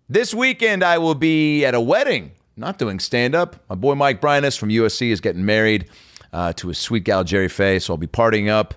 This weekend, I will be at a wedding, not doing stand-up. My boy Mike Bryanus from USC is getting married to his sweet gal, Jerry Faye, so I'll be partying up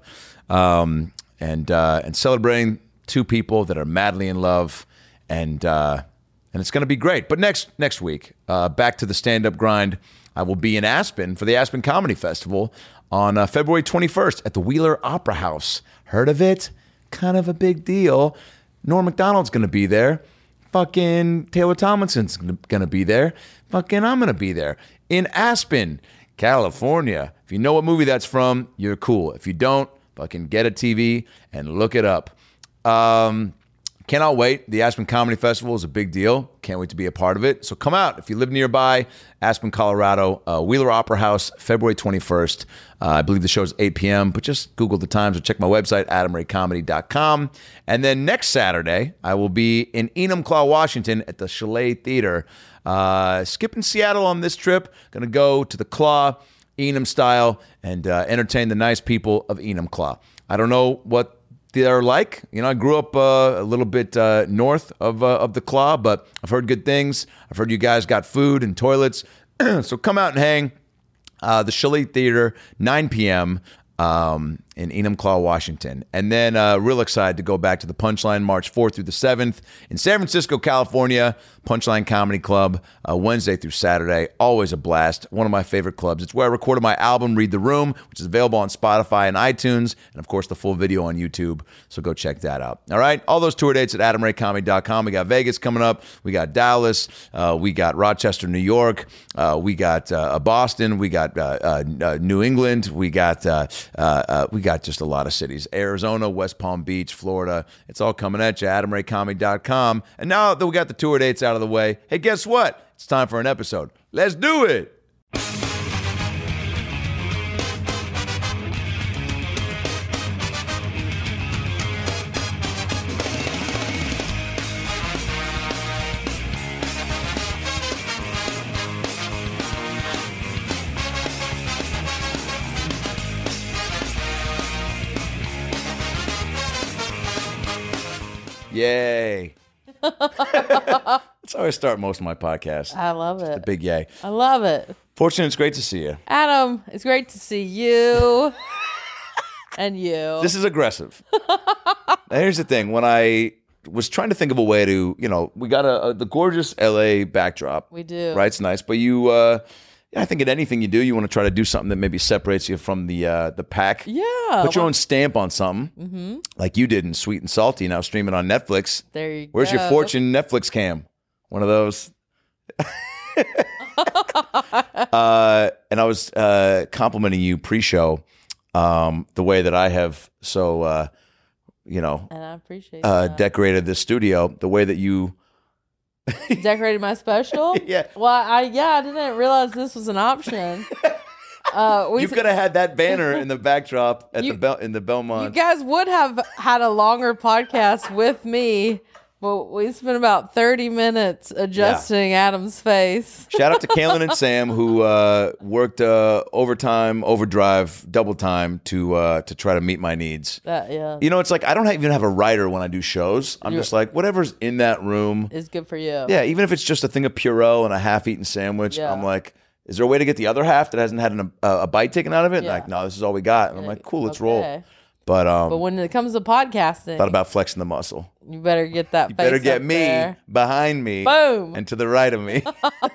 and celebrating two people that are madly in love, and it's going to be great. But next week, back to the stand-up grind. I will be in Aspen for the Aspen Comedy Festival on February 21st at the Wheeler Opera House. Heard of it? Kind of a big deal. Norm Macdonald's going to be there. Fucking Taylor Tomlinson's going to be there. Fucking I'm going to be there. In Aspen, California. If you know what movie that's from, you're cool. If you don't, fucking get a TV and look it up. Cannot wait. The Aspen Comedy Festival is a big deal. Can't wait to be a part of it. So come out. If you live nearby, Aspen, Colorado, Wheeler Opera House, February 21st. I believe the show is 8 p.m., but just Google the times or check my website, adamraycomedy.com. And then next Saturday, I will be in Enumclaw, Washington at the Chalet Theater. Skipping Seattle on this trip. Going to go to the Claw, Enum style, and entertain the nice people of Enumclaw. I don't know what they're like. You know, I grew up a little bit north of the Claw, but I've heard good things. I've heard you guys got food and toilets. So come out and hang. The Chalet Theater, 9 p.m. In Enumclaw, Washington. And then real excited to go back to the Punchline March 4th through the 7th in San Francisco, California. Punchline Comedy Club, Wednesday through Saturday. Always a blast. One of my favorite clubs. It's where I recorded my album, Read the Room, which is available on Spotify and iTunes, and of course the full video on YouTube. So go check that out. All right? All those tour dates at adamraycomedy.com. We got Vegas coming up. We got Dallas. We got Rochester, New York. We got Boston. We got New England. We got just a lot of cities. Arizona, West Palm Beach, Florida. It's all coming at you. AdamRayComedy.com. And now that we got the tour dates out of the way, hey, guess what? It's time for an episode. Let's do it. Yay. That's how I start most of my podcasts. I love it. Just a big yay. I love it. Fortunate, it's great to see you. Adam, it's great to see you and you. This is aggressive. Now, here's the thing. When I was trying to think of a way to, we got the gorgeous LA backdrop. We do. Right? It's nice. But you, I think in anything you do, you want to try to do something that maybe separates you from the pack. Yeah. Put your own stamp on something, like you did in Sweet and Salty, now streaming on Netflix. There you go. Where's your Fortune Netflix cam? One of those. And I was complimenting you pre-show the way that I have and I appreciate decorated this studio, the way that you decorated my special. Yeah. Well, I didn't realize this was an option. You could have had that banner in the backdrop at in the Belmont. You guys would have had a longer podcast with me. Well, we spent about 30 minutes adjusting Adam's face. Shout out to Kaylin and Sam, who worked overtime, overdrive, double time to try to meet my needs. It's like I don't even have a writer when I do shows. I'm just like, whatever's in that room is good for you. Yeah, even if it's just a thing of Purell and a half-eaten sandwich, I'm like, is there a way to get the other half that hasn't had a bite taken out of it? Like, no, this is all we got. And I'm like, cool, let's roll. But when it comes to podcasting, thought about flexing the muscle. You better get that. You better get me there. Behind me, boom, and to the right of me.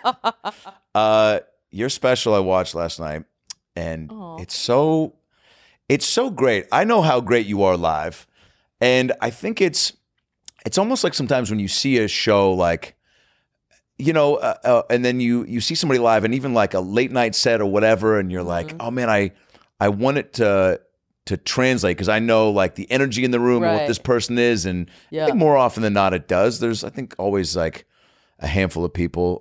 Your special I watched last night, and it's so great. I know how great you are live, and I think it's almost like sometimes when you see a show like, and then you see somebody live, and even like a late night set or whatever, and you're like, oh man, I want it to translate because I know like the energy in the room and what this person is, and I think more often than not it does. There's I think always like a handful of people.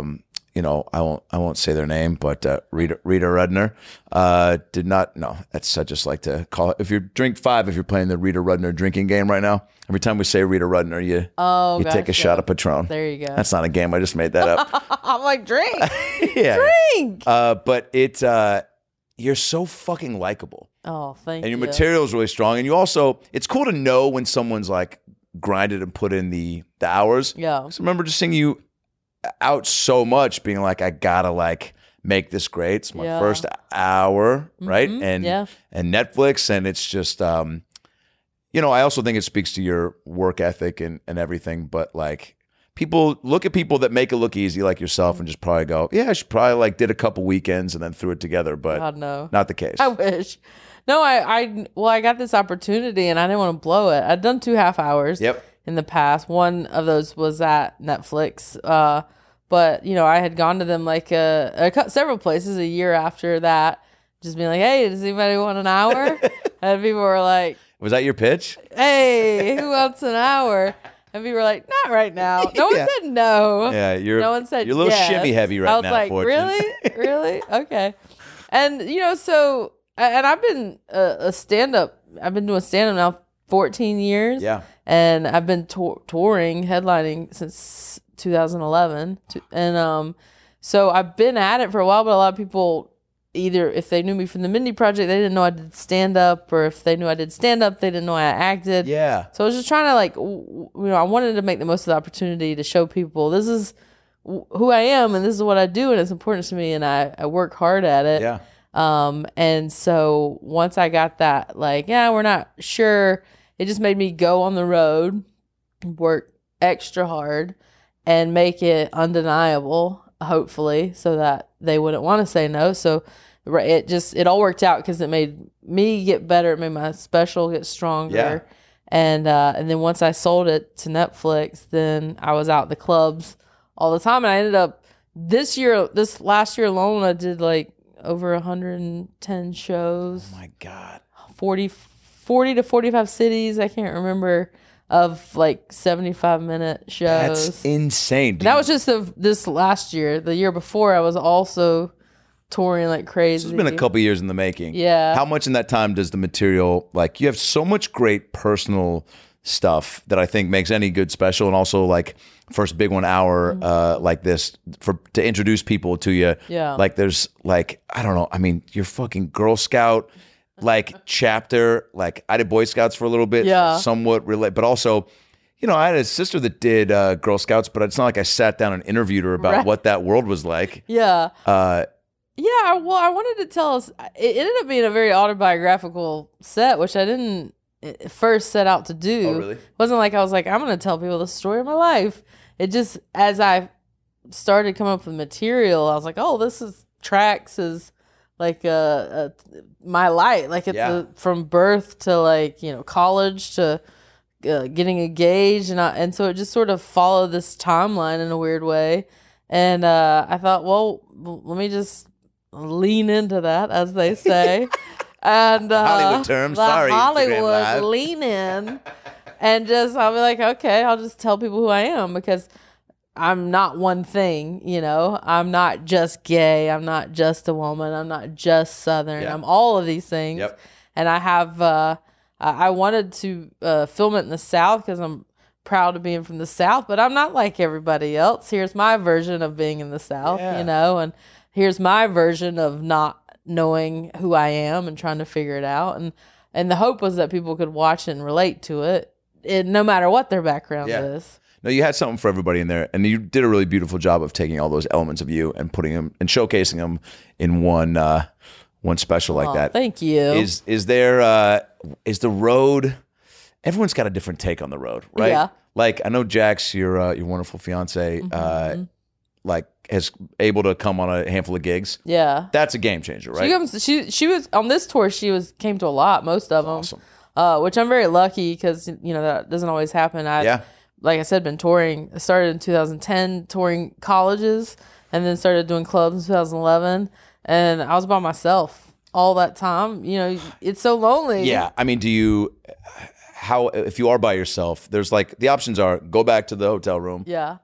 I won't say their name, but Rita Rudner did not. No, I just like to call it. If you're drink 5, if you're playing the Rita Rudner drinking game right now, every time we say Rita Rudner, you take a shot of Patron. There you go. That's not a game. I just made that up. I'm like drink, drink. But you're so fucking likable. Oh, thank you. And your material is really strong. And you also, it's cool to know when someone's like grinded and put in the hours. Yeah. 'Cause I remember just seeing you out so much, being like, I gotta like make this great. It's my first hour, right? And Netflix, and it's just you know, I also think it speaks to your work ethic and everything, but like people look at people that make it look easy like yourself and just probably go, yeah, I should probably like did a couple weekends and then threw it together, but God, no. Not the case. I wish. No, I got this opportunity and I didn't want to blow it. I'd done 2 half hours in the past. One of those was at Netflix. But, you know, I had gone to them like several places a year after that, just being like, hey, does anybody want an hour? And people were like, was that your pitch? Hey, who wants an hour? And people were like, not right now. No one said no. Yeah, no one said you're a little yes. shimmy heavy right now. I was like, really? Really? Okay. And, you know, so, and I've been a stand-up. I've been doing stand-up now 14 years. Yeah. And I've been touring, headlining since 2011. And so I've been at it for a while, but a lot of people, either if they knew me from the Mindy Project, they didn't know I did stand-up, or if they knew I did stand-up, they didn't know I acted. Yeah. So I was just trying to like, you know, I wanted to make the most of the opportunity to show people this is who I am and this is what I do and it's important to me and I work hard at it. Yeah. And so once I got that, like, yeah, we're not sure, it just made me go on the road, work extra hard, and make it undeniable, hopefully, so that they wouldn't want to say no. So it all worked out because it made me get better. It made my special get stronger. Yeah. And then once I sold it to Netflix, then I was out the clubs all the time. And I ended up this last year alone, I did like over 110 shows. Oh my God. 40 to 45 cities. I can't remember, of like 75-minute shows. That's insane. That was just this last year. The year before, I was also touring like crazy. It's been a couple years in the making. Yeah. How much in that time does the material, like, you have so much great personal stuff that I think makes any good special, and also like first big 1 hour like this to introduce people to you. Yeah. Like there's like, I don't know, I mean, your fucking Girl Scout like chapter, like I did Boy Scouts for a little bit, somewhat relate, but also, you know, I had a sister that did Girl Scouts, but it's not like I sat down and interviewed her about what that world was like. Yeah. Yeah, well, I wanted to tell us, it ended up being a very autobiographical set, which I didn't first set out to do. Oh, really? It wasn't like I was like, I'm going to tell people the story of my life. It just, as I started coming up with material, I was like, oh, this is tracks is like my life. Like it's from birth to like, you know, college to getting engaged. And so it just sort of followed this timeline in a weird way. And I thought, well, let me just lean into that, as they say. And Hollywood term, sorry. Hollywood, lean in. And I'll be like, okay, I'll just tell people who I am, because I'm not one thing, you know. I'm not just gay. I'm not just a woman. I'm not just Southern. I'm all of these things. Yep. And I have, I wanted to film it in the South because I'm proud of being from the South, but I'm not like everybody else. Here's my version of being in the South, you know, and here's my version of not knowing who I am and trying to figure it out. And the hope was that people could watch and relate to it, no matter what their background is. No, you had something for everybody in there, and you did a really beautiful job of taking all those elements of you and putting them and showcasing them in one special like that. Thank you. Is the road? Everyone's got a different take on the road, right? Yeah. Like I know Jax, your wonderful fiance, like is able to come on a handful of gigs. Yeah, that's a game changer, right? She was on this tour. Came to a lot, most of them. Awesome. Which I'm very lucky, because you know that doesn't always happen. Like I said, been touring. I started in 2010 touring colleges, and then started doing clubs in 2011. And I was by myself all that time. You know, it's so lonely. Yeah, I mean, if you are by yourself, there's like the options are go back to the hotel room. Yeah.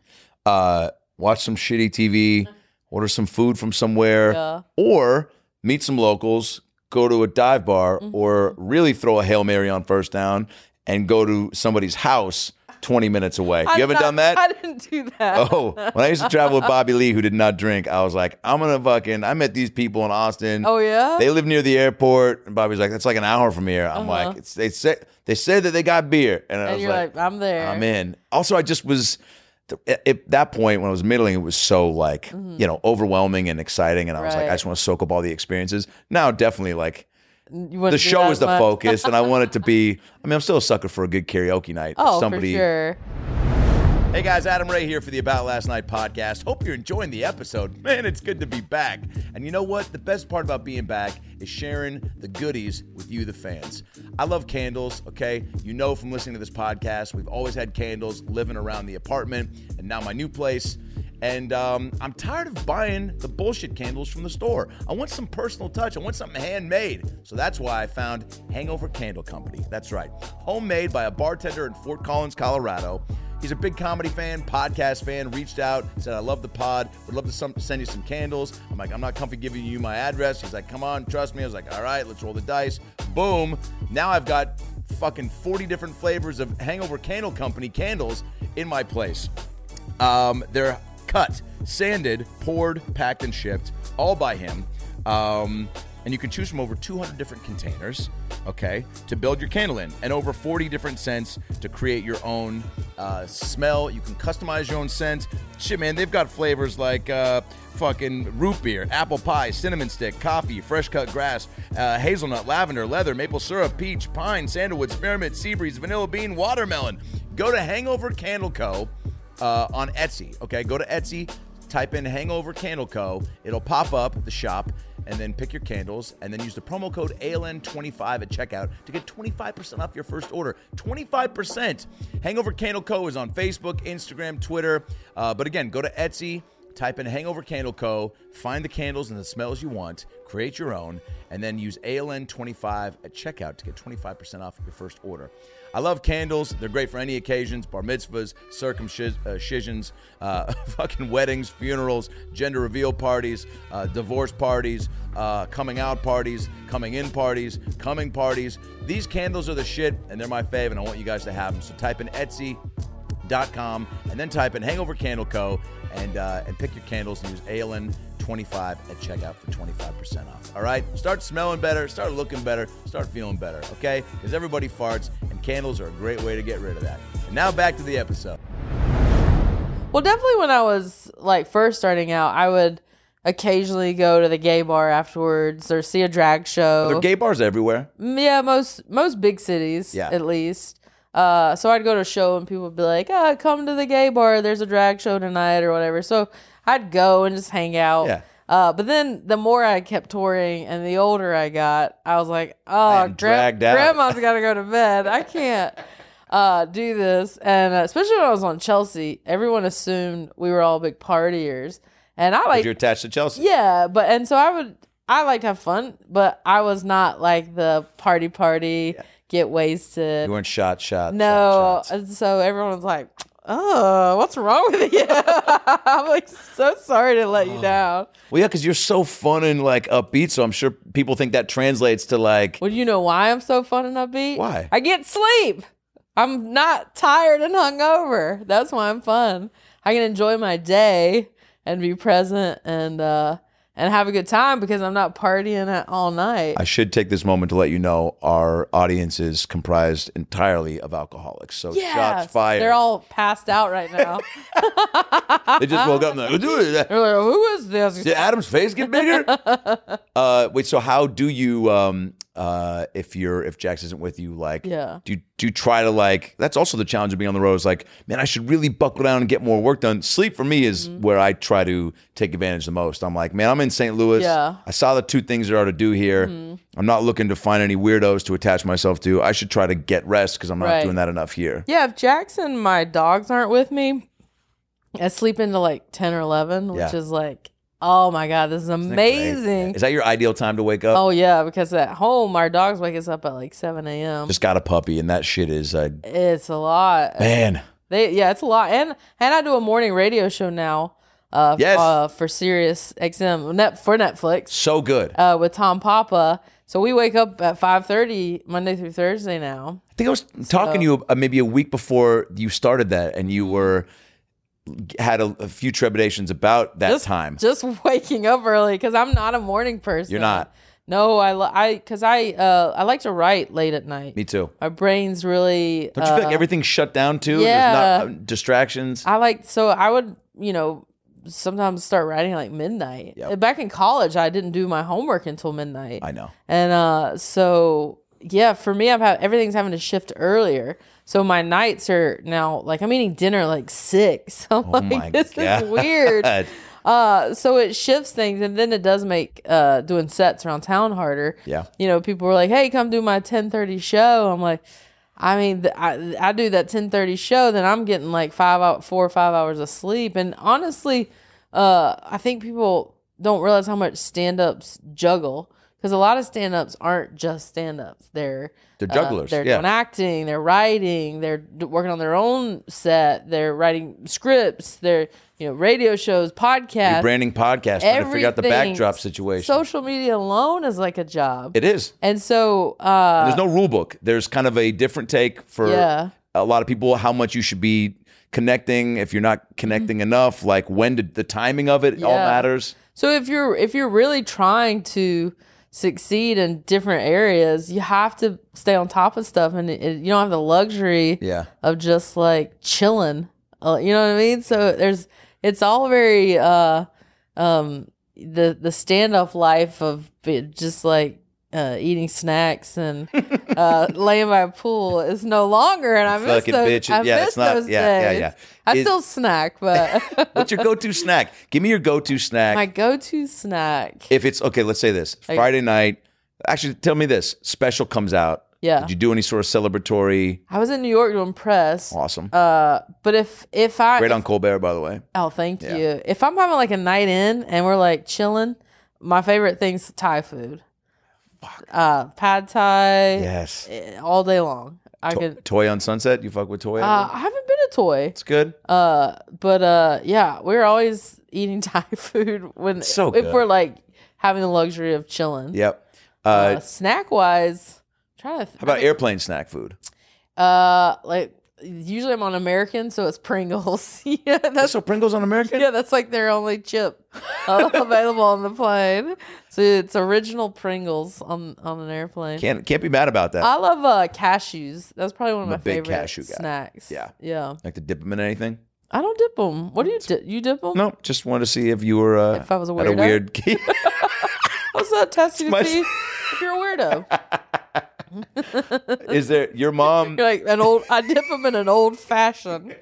Watch some shitty TV, order some food from somewhere, or meet some locals, go to a dive bar, or really throw a Hail Mary on first down and go to somebody's house 20 minutes away. You ever done that? I didn't do that. Oh, when I used to travel with Bobby Lee, who did not drink, I was like, I met these people in Austin. Oh, yeah? They live near the airport. And Bobby's like, that's like an hour from here. I'm like, they said that they got beer. And I was you're like, I'm there. I'm in. Also, I just was, at that point when I was middling, it was so like, overwhelming and exciting. And I was like, I just want to soak up all the experiences. Now, definitely like, the show is the focus, and I want it to be. I mean, I'm still a sucker for a good karaoke night. Oh, for sure. Hey guys, Adam Ray here for the About Last Night podcast. Hope you're enjoying the episode. Man, it's good to be back. And you know what? The best part about being back is sharing the goodies with you, the fans. I love candles, okay? You know from listening to this podcast, we've always had candles living around the apartment, and now my new place. And I'm tired of buying the bullshit candles from the store. I want some personal touch. I want something handmade. So that's why I found Hangover Candle Company. That's right. Homemade by a bartender in Fort Collins, Colorado. He's a big comedy fan, podcast fan, reached out, said, I love the pod, would love to send you some candles. I'm like, I'm not comfy giving you my address. He's like, come on, trust me. I was like, all right, let's roll the dice. Boom. Now I've got fucking 40 different flavors of Hangover Candle Company candles in my place. They're cut, sanded, poured, packed, and shipped, all by him. And you can choose from over 200 different containers, okay, to build your candle in, and over 40 different scents to create your own smell. You can customize your own scent. Shit, man, they've got flavors like fucking root beer, apple pie, cinnamon stick, coffee, fresh cut grass, hazelnut, lavender, leather, maple syrup, peach, pine, sandalwood, spearmint, sea breeze, vanilla bean, watermelon. Go to Hangover Candle Co. On Etsy, okay? Go to Etsy, type in Hangover Candle Co. It'll pop up the shop, and then pick your candles, and then use the promo code ALN25 at checkout to get 25% off your first order. 25%! Hangover Candle Co. is on Facebook, Instagram, Twitter. But again, go to Etsy, type in Hangover Candle Co., find the candles and the smells you want, create your own, and then use ALN25 at checkout to get 25% off your first order. I love candles. They're great for any occasions, bar mitzvahs, circumcisions, fucking weddings, funerals, gender reveal parties, divorce parties, coming out parties, coming in parties, coming parties. These candles are the shit, and they're my fave, and I want you guys to have them. So type in Etsy.com and then type in Hangover Candle Co. and pick your candles and use ALN25 at checkout for 25% off. All right? Start smelling better, start looking better, start feeling better, okay? Because everybody farts, and candles are a great way to get rid of that. And now back to the episode. Well, definitely when I was like first starting out, I would occasionally go to the gay bar afterwards or see a drag show. Are there gay bars everywhere? Yeah, most big cities, at least. So I'd go to a show and people would be like, come to the gay bar. There's a drag show tonight or whatever. So I'd go and just hang out. Yeah. But then the more I kept touring and the older I got, I was like, grandma's got to go to bed. I can't do this. And especially when I was on Chelsea, everyone assumed we were all big partiers. And I like, you're attached to Chelsea. Yeah. And so I like to have fun, but I was not like the party. Yeah. Get wasted. You weren't shot. No. And so everyone was like, oh, what's wrong with you? I'm like, so sorry to let you down. Well, yeah, because you're so fun and like upbeat, so I'm sure people think that translates to like. Well, you know why I'm so fun and upbeat? Why? I get sleep. I'm not tired and hungover. That's why I'm fun. I can enjoy my day and be present and have a good time because I'm not partying all night. I should take this moment to let you know our audience is comprised entirely of alcoholics. So shots fired. They're all passed out right now. They just woke up and like, they're like, who is this? Did Adam's face get bigger? Wait, so how do you if Jax isn't with you, like do you try to like, that's also the challenge of being on the road, is like, man, I should really buckle down and get more work done. Sleep for me is where I try to take advantage the most. I'm like, man, I'm in St. Louis. Yeah. I saw the two things there are to do here. I'm not looking to find any weirdos to attach myself to. I should try to get rest because I'm not doing that enough here. Yeah, if Jax and my dogs aren't with me, I sleep into like 10 or 11, which is like, oh my God, this is amazing. Is that your ideal time to wake up? Oh yeah, because at home, our dogs wake us up at like 7 a.m. Just got a puppy, and that shit is... it's a lot. Man. It's a lot. And I do a morning radio show now for Sirius XM, for Netflix. So good. With Tom Papa. So we wake up at 5:30 Monday through Thursday now. I think I was talking to you maybe a week before you started that, and you had a few trepidations about that time. Just waking up early because I'm not a morning person. You're not. No, I like to write late at night. Me too. My brain's really. Don't you feel like everything's shut down too? Yeah. There's not distractions. I would, sometimes start writing like midnight. Yep. Back in college, I didn't do my homework until midnight. I know. And so yeah, for me, everything's having to shift earlier. So my nights are now like I'm eating dinner at like 6. I'm like, this is weird. So it shifts things, and then it does make doing sets around town harder. Yeah. People were like, "Hey, come do my 10:30 show." I'm like, I mean, I do that 10:30 show, then I'm getting like 4 or 5 hours of sleep. And honestly, I think people don't realize how much stand-ups juggle, because a lot of stand-ups aren't just stand-ups. They're jugglers. They're doing acting, they're writing, they're working on their own set, they're writing scripts, they're radio shows, podcasts, branding podcasts, trying to figure out the backdrop situation. Social media alone is like a job. It is. And so there's no rule book. There's kind of a different take for a lot of people, how much you should be connecting. If you're not connecting enough, like when the timing of it all matters. So if you're really trying to succeed in different areas, you have to stay on top of stuff, and you don't have the luxury of just like chilling. You know what I mean? So it's all very the stand-up life of just like eating snacks and laying by a pool is no longer, and I miss those. I miss those days. Yeah. I still snack, but what's your go-to snack? Give me your go-to snack. My go-to snack. If it's okay, let's say this Friday night. Actually, tell me this. Special comes out. Yeah. Did you do any sort of celebratory? I was in New York doing press. Awesome. But if I great on Colbert, by the way. Oh, thank you. If I'm having like a night in and we're like chilling, my favorite thing's Thai food. Pad Thai. Yes. All day long. Toy on Sunset. You fuck with Toy? I haven't been to Toy. It's good. But yeah, we're always eating Thai food if we're like having the luxury of chilling. Yep. Snack wise. How about airplane snack food? Like usually I'm on American, so it's Pringles. So Pringles on American? Yeah, that's like their only chip available on the plane. So it's original Pringles on an airplane. Can't be mad about that. I love cashews. That's probably one of my favorite cashew guy. snacks. Yeah. Like to dip them in anything? I don't dip them. What do you dip? You dip them? No, just wanted to see if you were if I was a weirdo. Had a weird. What's that testing to see if you're a weirdo? Is there your mom? You're like I dip them in an old fashioned.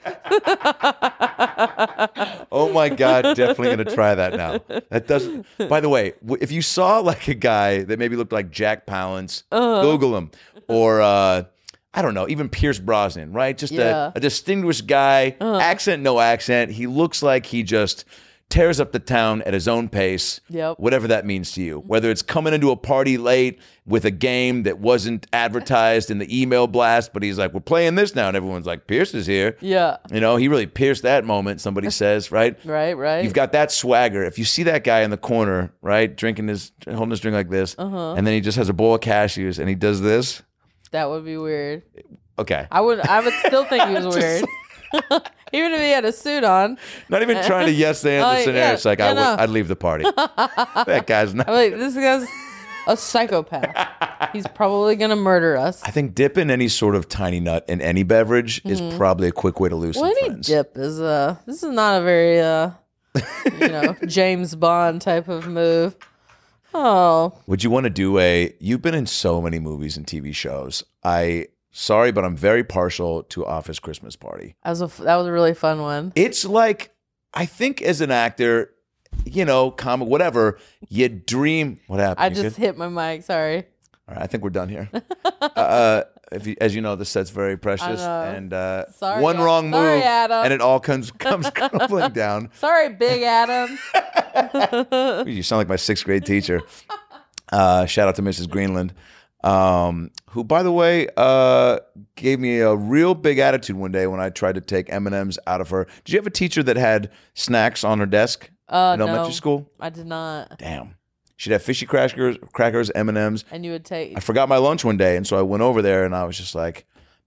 Oh my God, definitely gonna try that now. That doesn't. By the way, if you saw like a guy that maybe looked like Jack Palance, Google him, or I don't know, even Pierce Brosnan, right? Just a distinguished guy, accent, no accent. He looks like he just tears up the town at his own pace, whatever that means to you. Whether it's coming into a party late with a game that wasn't advertised in the email blast, but he's like, we're playing this now, and everyone's like, Pierce is here. Yeah. He really pierced that moment, somebody says, right? Right. You've got that swagger. If you see that guy in the corner, right, holding his drink like this, and then he just has a bowl of cashews, and he does this. That would be weird. Okay. I would still think he was weird. Even if he had a suit on. Not even trying to yes and the scenario. It's like, I'd leave the party. That guy's not. Like, this guy's a psychopath. He's probably going to murder us. I think dipping any sort of tiny nut in any beverage is probably a quick way to lose some friends. Dip is this is not a very James Bond type of move. Oh. Would you want to do you've been in so many movies and TV shows. Sorry, but I'm very partial to Office Christmas Party. That was a really fun one. It's like, I think as an actor, comic, whatever, you dream. What happened? I just hit my mic. Sorry. All right, I think we're done here. As you know, the set's very precious, and one wrong move, and it all comes crumbling down. Sorry, Big Adam. You sound like my 6th grade teacher. Shout out to Mrs. Greenland. Who, by the way, gave me a real big attitude one day when I tried to take M&Ms out of her. Did you have a teacher that had snacks on her desk in elementary school? I did not. Damn. She'd have fishy crackers, M&Ms. And you would take... I forgot my lunch one day, and so I went over there, and I was just like,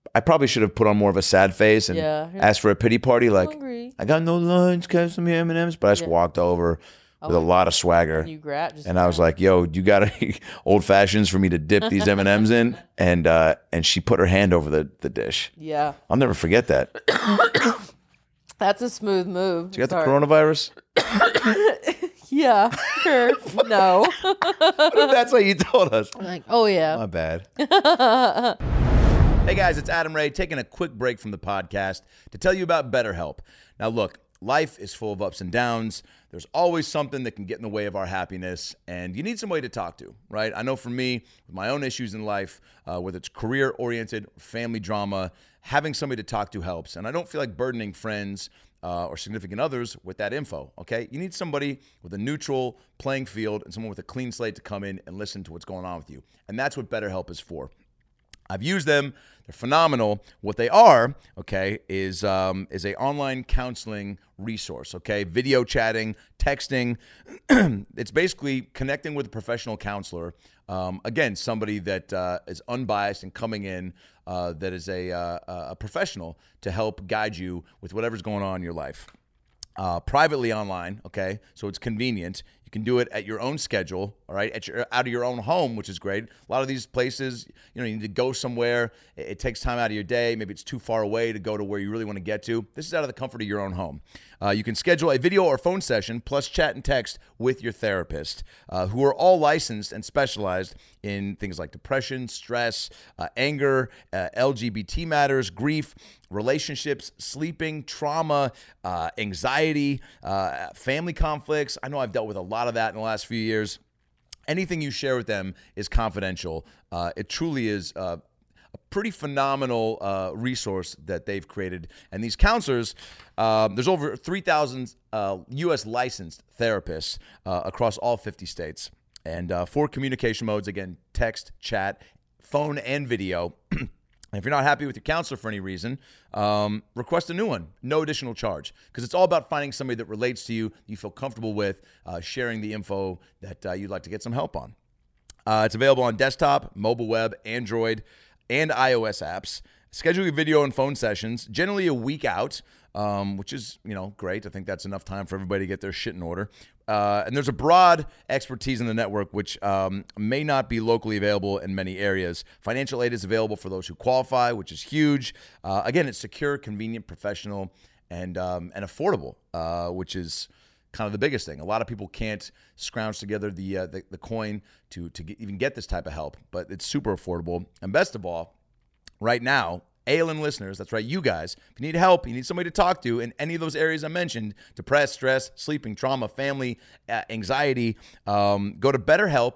I probably should have put on more of a sad face and asked for a pity party. Like, hungry. I got no lunch, got some M&Ms. But I just walked over with a lot of swagger. And I was like, yo, you got any old fashions for me to dip these M&Ms in? And she put her hand over the dish. Yeah. I'll never forget that. That's a smooth move. Did you got the coronavirus? Yeah, sure. No. What if that's what you told us? I'm like, oh yeah. My bad. Hey guys, it's Adam Ray taking a quick break from the podcast to tell you about BetterHelp. Now look, life is full of ups and downs. There's always something that can get in the way of our happiness, and you need somebody to talk to, right? I know for me, with my own issues in life, whether it's career-oriented, family drama, having somebody to talk to helps, and I don't feel like burdening friends or significant others with that info, okay? You need somebody with a neutral playing field and someone with a clean slate to come in and listen to what's going on with you, and that's what BetterHelp is for. I've used them. They're phenomenal. What they are, okay, is a online counseling resource, okay? Video chatting, texting. It's basically connecting with a professional counselor. Again, somebody that is unbiased and coming in that is a professional to help guide you with whatever's going on in your life. Privately online, okay? So it's convenient. You can do it at your own schedule, all right? Out of your own home, which is great. A lot of these places, you need to go somewhere. It takes time out of your day. Maybe it's too far away to go to where you really want to get to. This is out of the comfort of your own home. You can schedule a video or phone session, plus chat and text with your therapist, who are all licensed and specialized in things like depression, stress, anger, LGBT matters, grief, relationships, sleeping, trauma, anxiety, family conflicts. I know I've dealt with a lot of that in the last few years. Anything you share with them is confidential. It truly is a pretty phenomenal resource that they've created. And these counselors, there's over 3,000 U.S. licensed therapists across all 50 states. And 4 communication modes, again, text, chat, phone, and video. If you're not happy with your counselor for any reason, request a new one. No additional charge. Because it's all about finding somebody that relates to you, you feel comfortable with, sharing the info that you'd like to get some help on. It's available on desktop, mobile web, Android, and iOS apps. Schedule your video and phone sessions, generally a week out, which is, great. I think that's enough time for everybody to get their shit in order. And there's a broad expertise in the network, which may not be locally available in many areas. Financial aid is available for those who qualify, which is huge. Again, it's secure, convenient, professional, and affordable, which is kind of the biggest thing. A lot of people can't scrounge together the coin to even get this type of help, but it's super affordable. And best of all, right now, ALN listeners, that's right, you guys, if you need help, you need somebody to talk to in any of those areas I mentioned, depressed, stress, sleeping, trauma, family, anxiety, go to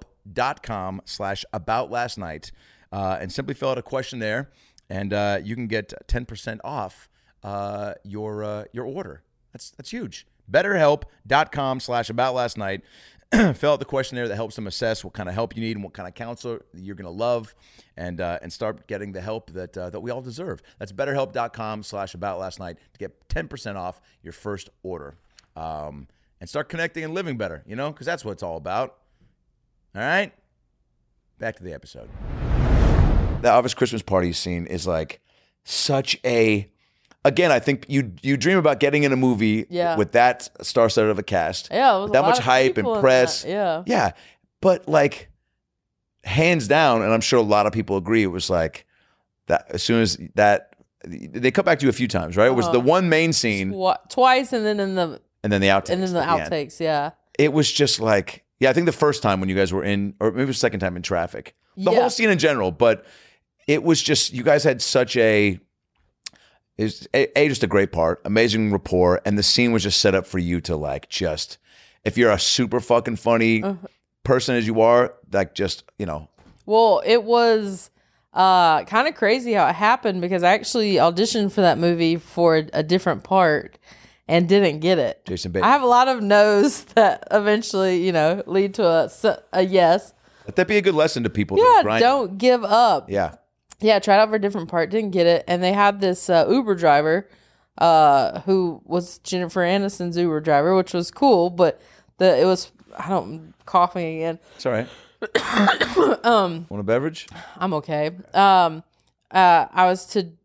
betterhelp.com/aboutlastnight and simply fill out a questionnaire, and you can get 10% off your order. That's huge. betterhelp.com/aboutlastnight. Fill out the questionnaire that helps them assess what kind of help you need and what kind of counselor you're going to love, and start getting the help that we all deserve. That's betterhelp.com/aboutlastnight to get 10% off your first order, and start connecting and living better, because that's what it's all about. All right? Back to the episode. The Elvis Christmas party scene is like such a... Again, I think you dream about getting in a movie with that star-studded of a cast. Yeah, with that much hype and press. Yeah. But like, hands down, and I'm sure a lot of people agree, it was like that. As soon as that, they cut back to you a few times, right? It was the one main scene twice, and then the outtakes. And then the outtakes, yeah. It was just like, I think the first time when you guys were in, or maybe the second time in traffic, the whole scene in general. But it was just, you guys had such just a great part, amazing rapport, and the scene was just set up for you to like just, if you're a super fucking funny person as you are, like just, Well, it was kind of crazy how it happened, because I actually auditioned for that movie for a different part and didn't get it. Jason Bateman. I have a lot of no's that eventually, lead to a yes. Let that be a good lesson to people. Yeah, don't give up. Yeah. Yeah, tried out for a different part, didn't get it. And they had this Uber driver who was Jennifer Aniston's Uber driver, which was cool, but coughing again. It's all right. Want a beverage? I'm okay. I was to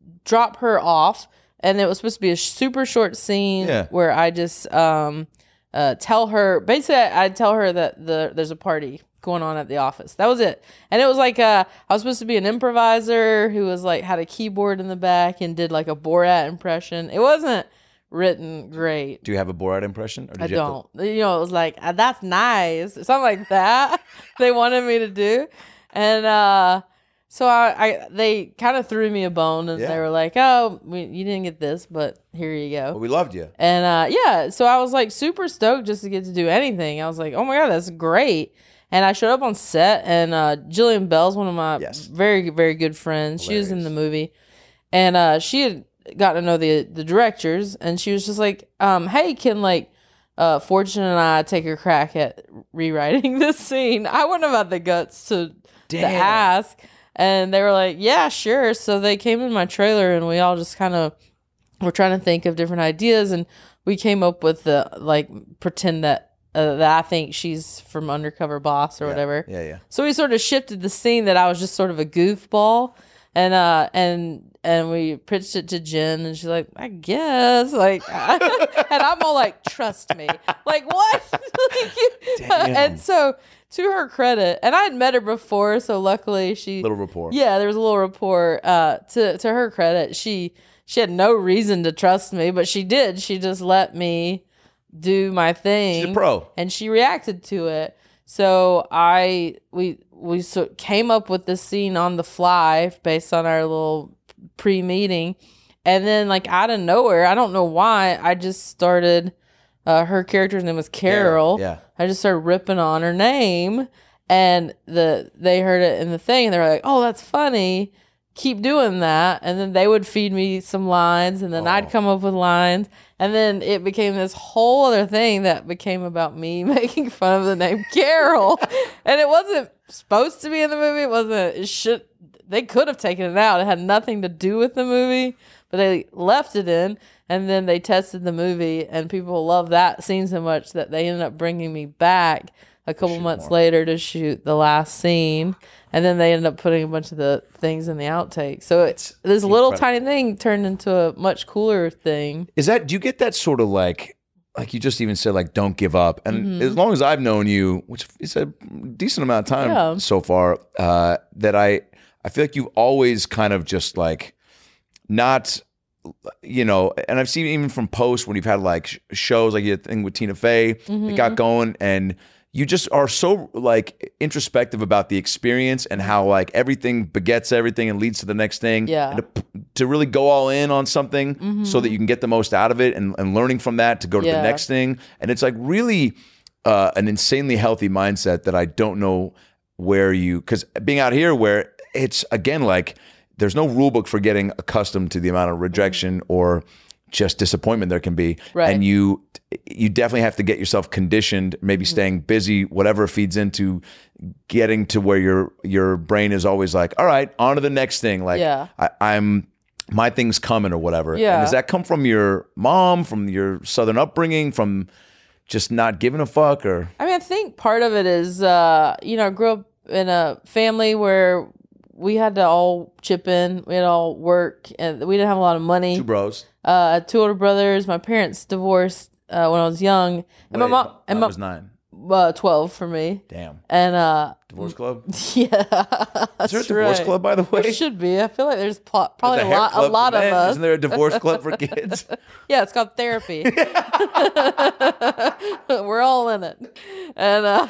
drop her off, and it was supposed to be a super short scene where I just tell her, basically I'd tell her that there's a party going on at the office. That was it. And it was like I was supposed to be an improviser who was like had a keyboard in the back and did like a Borat impression. It wasn't written great. Do you have a Borat impression? Or did I you don't. You know, it was like, that's nice. Something like that they wanted me to do. And so they kind of threw me a bone, and they were like, oh, you didn't get this, but here you go. Well, we loved you. And so I was like super stoked just to get to do anything. I was like, oh my God, that's great. And I showed up on set, and Jillian Bell's one of my very, very good friends. Hilarious. She was in the movie. And she had gotten to know the directors, and she was just like, hey, can like Fortune and I take a crack at rewriting this scene? I wouldn't have had the guts to ask. And they were like, yeah, sure. So they came in my trailer, and we all just kind of were trying to think of different ideas, and we came up with the like pretend that I think she's from Undercover Boss or whatever. Yeah. So we sort of shifted the scene that I was just sort of a goofball, and we pitched it to Jen, and she's like, I guess, like, and I'm all like, trust me, like what? And so to her credit, and I had met her before, so luckily little rapport. Yeah, there was a little rapport. To her credit, she had no reason to trust me, but she did. She just let me do my thing. She's a pro, and she reacted to it. So we came up with this scene on the fly based on our little pre-meeting, and then like out of nowhere, I don't know why, I just started. Her character's name was Carol. Yeah. I just started ripping on her name, and they heard it in the thing, and they were like, "Oh, that's funny. Keep doing that." And then they would feed me some lines, and then I'd come up with lines, and then it became this whole other thing that became about me making fun of the name Carol, and it wasn't supposed to be in the movie. It wasn't. They could have taken it out. It had nothing to do with the movie, but they left it in. And then they tested the movie, and people loved that scene so much that they ended up bringing me back a couple months later to shoot the last scene. And then they ended up putting a bunch of the things in the outtakes. So it's this little tiny thing turned into a much cooler thing. Do you get that sort of like you just even said, like, don't give up. And as long as I've known you, which is a decent amount of time so far, that I feel like you've always kind of just like not... and I've seen even from posts when you've had like shows, like you had a thing with Tina Fey, it got going, and you just are so like introspective about the experience and how like everything begets everything and leads to the next thing. Yeah. And to really go all in on something so that you can get the most out of it and learning from that to go to the next thing. And it's like really an insanely healthy mindset that I don't know because being out here where it's again like, there's no rule book for getting accustomed to the amount of rejection or just disappointment there can be. Right. And you definitely have to get yourself conditioned, maybe staying busy, whatever feeds into getting to where your brain is always like, all right, on to the next thing. Like my thing's coming or whatever. Yeah. And does that come from your mom, from your Southern upbringing, from just not giving a fuck? Or I mean, I think part of it is, I grew up in a family where we had to all chip in. We had to all work, and we didn't have a lot of money. Two bros. Two older brothers. My parents divorced when I was young. And my mom... I was 9. 12 for me. Damn. And... Divorce club? Yeah. Is there a divorce club, by the way? There should be. I feel like there's probably a lot of us. Isn't there a divorce club for kids? Yeah, it's called therapy. We're all in it. And...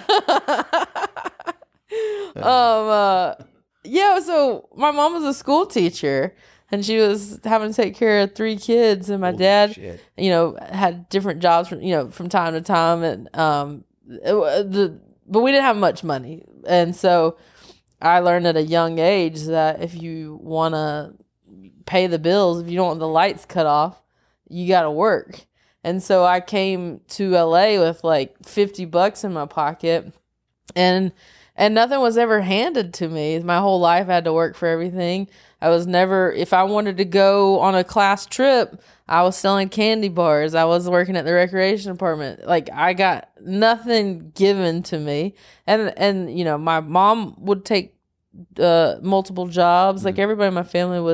yeah, so my mom was a school teacher, and she was having to take care of 3 kids, and my dad, had different jobs from time to time, and but we didn't have much money, and so I learned at a young age that if you want to pay the bills, if you don't want the lights cut off, you got to work. And so I came to LA with like $50 in my pocket, and nothing was ever handed to me. My whole life I had to work for everything. I was never, if I wanted to go on a class trip, I was selling candy bars. I was working at the recreation department. Like, I got nothing given to me. And my mom would take multiple jobs. Like, everybody in my family was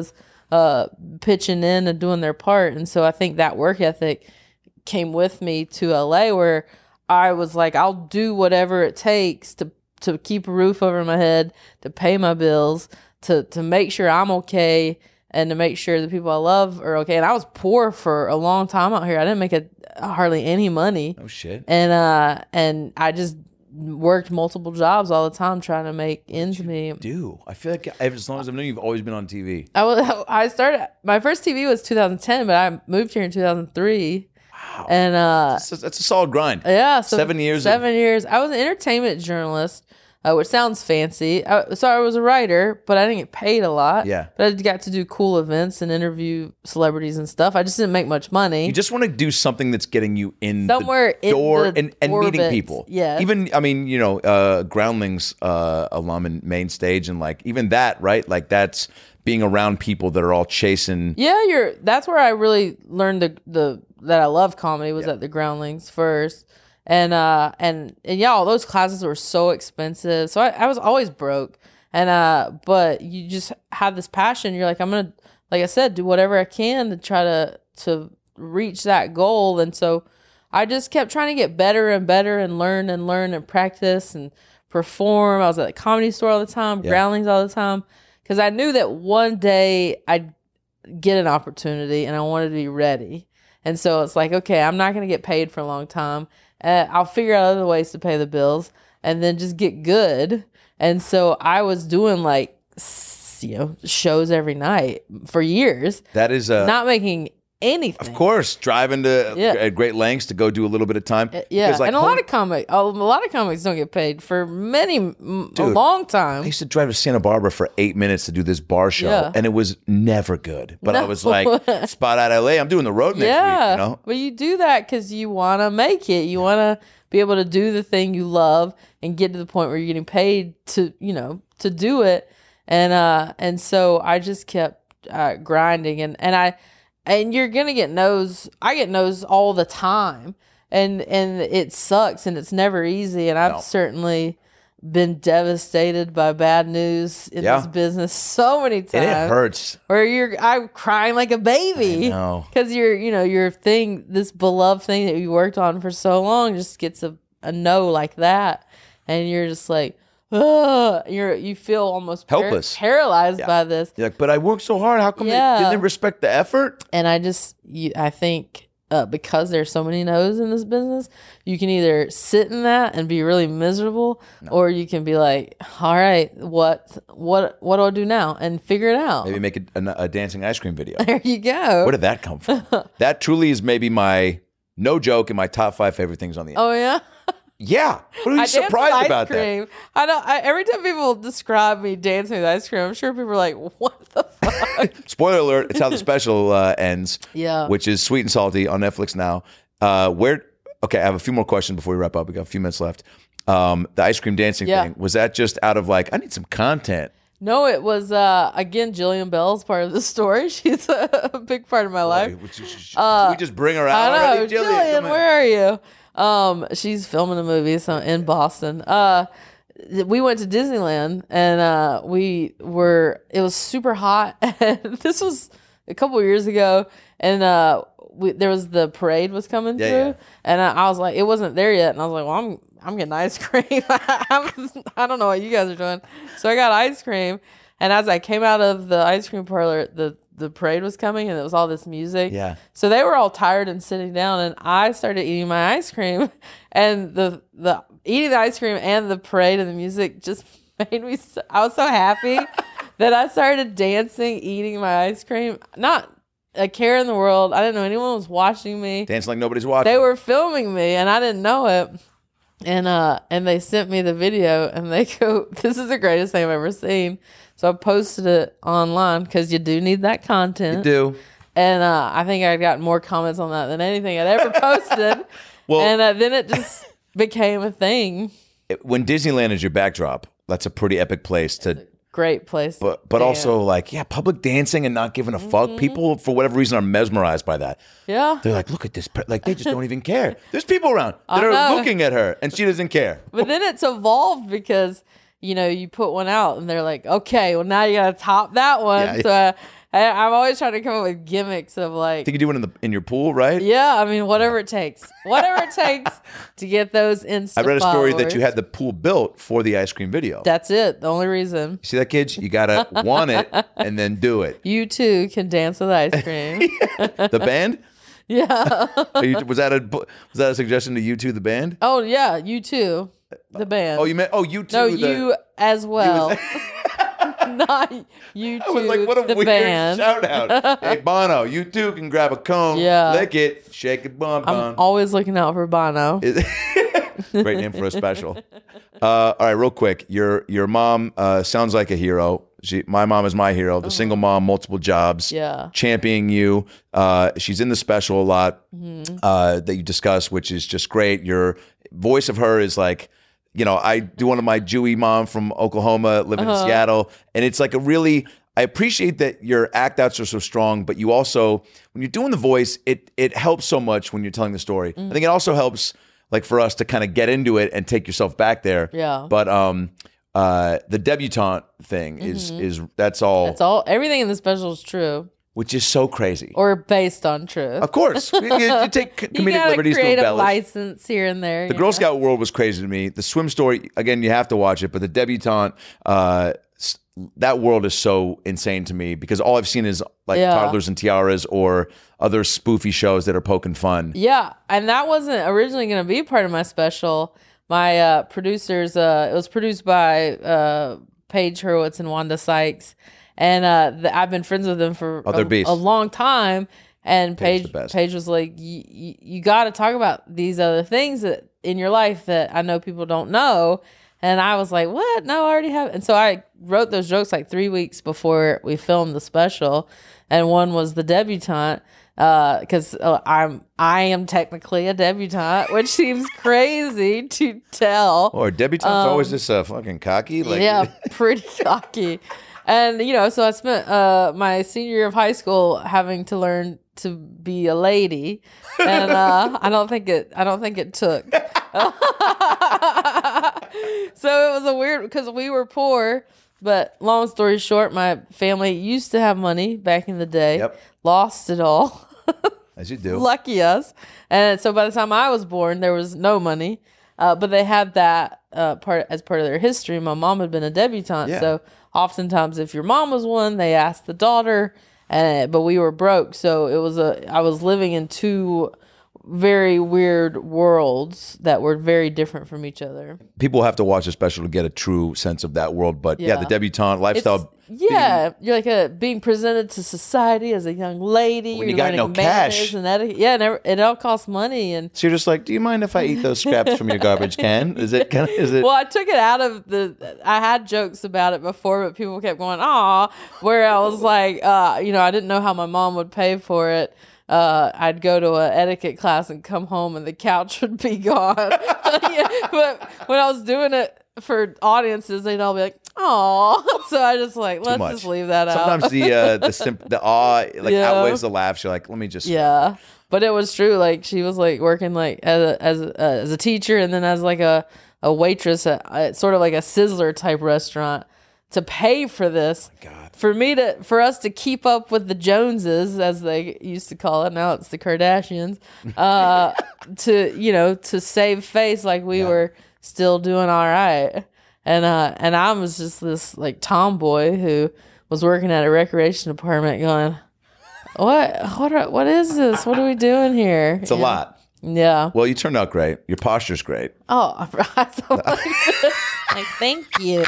pitching in and doing their part. And so I think that work ethic came with me to LA, where I was like, I'll do whatever it takes to keep a roof over my head, to pay my bills, to make sure I'm okay, and to make sure the people I love are okay. And I was poor for a long time out here. I didn't make hardly any money. Oh shit. And I just worked multiple jobs all the time trying to make ends meet. I feel like as long as I've known you, you've always been on TV. I started, my first TV was 2010, but I moved here in 2003. Wow. And that's a solid grind. yeah, so 7 years. 7 years. I was an entertainment journalist, which sounds fancy. So I was a writer, but I didn't get paid a lot. Yeah. But I got to do cool events and interview celebrities and stuff. I just didn't make much money. You just want to do something that's getting you in Somewhere the door in the and meeting orbit. people. Yes. Even, I mean, Groundlings alum and main stage, and like even that, right? Like that's being around people that are all chasing. Yeah, that's where I really learned that I love comedy was at the Groundlings first. And yeah, all those classes were so expensive. So I was always broke. And but you just have this passion. You're like, I'm gonna, like I said, do whatever I can to try to reach that goal. And so I just kept trying to get better and better and learn and practice and perform. I was at the Comedy Store all the time, Groundlings all the time, because I knew that one day I'd get an opportunity and I wanted to be ready. And so it's like, okay, I'm not going to get paid for a long time. I'll figure out other ways to pay the bills and then just get good. And so I was doing like, shows every night for years. That is not making anything. Of course, driving to at great lengths to go do a little bit of time. Yeah, like, and a lot of comics don't get paid for a long time. I used to drive to Santa Barbara for 8 minutes to do this bar show, and it was never good. But I was like, spot out LA, I'm doing the road next week. You know? But you do that because you want to make it. You want to be able to do the thing you love and get to the point where you're getting paid to do it. And so I just kept grinding, and you're gonna get no's. I get no's all the time, and it sucks, and it's never easy. And I've certainly been devastated by bad news in this business so many times. And it hurts. Where I'm crying like a baby. I know. Because your thing, this beloved thing that you worked on for so long, just gets a no like that, and you're just like, you feel almost helpless, paralyzed by this. You're like, but I worked so hard. How come didn't they respect the effort? And I think because there's so many no's in this business, you can either sit in that and be really miserable, or you can be like, all right, what do I do now, and figure it out. Maybe make a dancing ice cream video. There you go. Where did that come from? That truly is maybe no joke, in my top 5 favorite things on the internet. Oh yeah. Yeah, what are you surprised about that? I know. Every time people describe me dancing with ice cream, I'm sure people are like, "What the fuck?" Spoiler alert! It's how the special ends. Yeah, which is Sweet and Salty on Netflix now. Okay, I have a few more questions before we wrap up. We got a few minutes left. The ice cream dancing thing, was that just out of like, I need some content? No, it was again, Jillian Bell's part of the story. She's a big part of my life. We just bring her out. I know, already? Jillian, where are you? She's filming a movie in Boston. We went to Disneyland, and it was super hot. And this was a couple of years ago, and there was the parade was coming through, and I was like, it wasn't there yet, and I was like, well, I'm getting ice cream. I don't know what you guys are doing, so I got ice cream, and as I came out of the ice cream parlor, the parade was coming, and it was all this music. Yeah. So they were all tired and sitting down, and I started eating my ice cream, and the eating the ice cream and the parade and the music just made me. I was so happy that I started dancing, eating my ice cream. Not a care in the world. I didn't know anyone was watching me. Dancing like nobody's watching. They were filming me, and I didn't know it. And they sent me the video, and they go, "This is the greatest thing I've ever seen." So I posted it online because you do need that content. You do. And I think I got more comments on that than anything I'd ever posted. And then it just became a thing. When Disneyland is your backdrop, that's a pretty epic place to. Great place. But also like, public dancing and not giving a fuck. People, for whatever reason, are mesmerized by that. Yeah. They're like, look at this. Like, they just don't even care. There's people around that are looking at her, and she doesn't care. But then it's evolved because, you put one out, and they're like, okay, well, now you got to top that one. I'm always trying to come up with gimmicks of I like, think you do it in your pool, right? yeah, I mean, whatever it takes to get those Insta I read a story that followers. you had the pool built for the ice cream video. That's it. The only reason. See that, kids? You gotta want it and then do it. You too can dance with ice cream. The band? Yeah. Was that a suggestion to U2 the band? Oh yeah, you too. The band. Oh, you meant U2. No, you as well. Not you two. I was like, what a the weird band. shout out. Hey, Bono, you too can grab a cone, Yeah. lick it, shake it, bum, I'm bum. always looking out for Bono. Great name for a special. All right, real quick. Your mom sounds like a hero. My mom is my hero. The single mom, multiple jobs, Yeah. championing you. She's in the special a lot that you discuss, which is just great. Your voice of her is like, I do one of my Jewy mom from Oklahoma, living in Seattle, and it's like I appreciate that your act outs are so strong, but you also, when you're doing the voice, it helps so much when you're telling the story. I think it also helps, like, for us to kind of get into it and take yourself back there. Yeah. But the debutante thing is that's all, That's all. Everything in the special is true which is so crazy. or based on truth. Of course, you take You comedic gotta liberties to create a embellish. license here and there. The Girl Scout world was crazy to me. The swim story, again, you have to watch it, but the debutante, that world is so insane to me because all I've seen is like Yeah. Toddlers and Tiaras or other spoofy shows that are poking fun. Yeah, and that wasn't originally going to be part of my special. My producers, it was produced by Paige Hurwitz and Wanda Sykes, and I've been friends with them for they're beasts. a long time. And Paige's the best. Paige was like, you got to talk about these other things that in your life that I know people don't know. And I was like, what? No, I already have. And so I wrote those jokes like 3 weeks before we filmed the special. And one was the debutante, because I am technically a debutante, which seems crazy to tell. Or debutante's always just fucking cocky. Like, Yeah, pretty cocky. And so I spent my senior year of high school having to learn to be a lady, and I don't think it took. So it was a weird, because we were poor. But long story short, my family used to have money back in the day. Yep. Lost it all. as you do. Lucky us. And so by the time I was born, there was no money. But they had that part of their history. My mom had been a debutante. Yeah. So oftentimes if your mom was one, they asked the daughter. But we were broke. So I was living in two very weird worlds that were very different from each other. People have to watch the special to get a true sense of that world. But yeah, the debutante lifestyle. You're like being presented to society as a young lady. When you're you got no learning cash. manners and etiquette. Yeah, and it all costs money. And So you're just like, do you mind if I eat those scraps from your garbage can? Is it? well, I took it out of I had jokes about it before, but people kept going, "Aw," where I was like, I didn't know how my mom would pay for it. I'd go to an etiquette class and come home and the couch would be gone. Yeah, but when I was doing it for audiences, they'd all be like, "Aw." So I just like, let's much. just leave that out. Sometimes the awe outweighs the laughs. You're like, let me just. Yeah, but it was true. Like she was like working like as a teacher and then as like a waitress at sort of like a Sizzler type restaurant to pay for this. God. For us to keep up with the Joneses, as they used to call it. Now it's the Kardashians. To save face, like we were still doing all right. And I was just this like tomboy who was working at a recreation department going, what is this? What are we doing here? It's a lot. Yeah. Well, you turned out great. Your posture's great. Oh, like, thank you.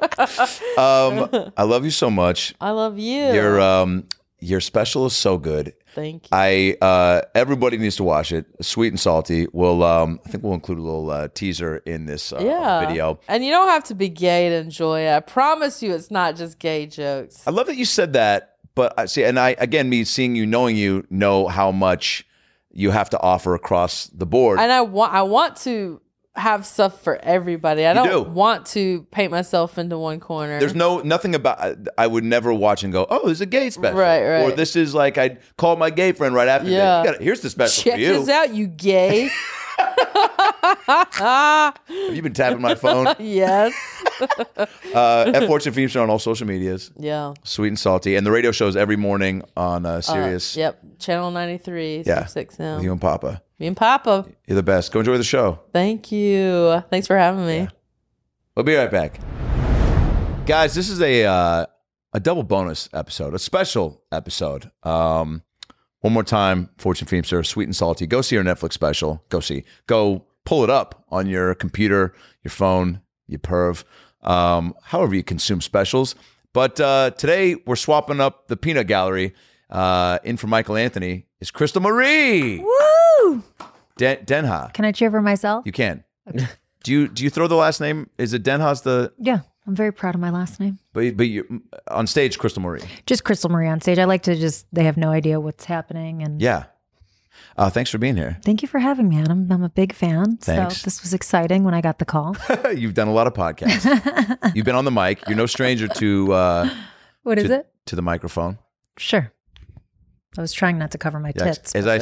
I love you so much. I love you. Your special is so good. Thank you. Everybody needs to watch it. Sweet and salty. I think we'll include a little teaser in this video. And you don't have to be gay to enjoy it. I promise you, it's not just gay jokes. I love that you said that, but I see, and me seeing you, knowing you, know how much you have to offer across the board. And I want to have stuff for everybody. I don't want to paint myself into one corner. There's nothing about, I would never watch and go, oh, there's a gay special. Right. Or this is like, I'd call my gay friend right after this. Here's the special Check for you. this out, you gay. Have you been tapping my phone? Yes. At Fortune Feature on all social medias. Yeah. Sweet and Salty. And the radio shows every morning on Sirius. Yep. Channel 93, Yeah. 6M. With you and Papa. Me and Papa. You're the best. Go enjoy the show. Thank you. Thanks for having me. Yeah. We'll be right back. Guys, this is a double bonus episode, a special episode. One more time, Fortune Feimster, Sweet and Salty. Go see our Netflix special. Go pull it up on your computer, your phone, your perv, however you consume specials. But today we're swapping up the peanut gallery. In for Michael Anthony is Crystal Marie. Woo! Denha. Can I cheer for myself? You can. Okay. Do you throw the last name? Is it Denha's the? Yeah, I'm very proud of my last name. But you on stage, Crystal Marie. Just Crystal Marie on stage. I like to they have no idea what's happening. And Yeah. Thanks for being here. Thank you for having me, Adam. I'm a big fan. Thanks. So this was exciting when I got the call. You've done a lot of podcasts. You've been on the mic. You're no stranger to What is it? to the microphone. Sure. I was trying not to cover my tits. As I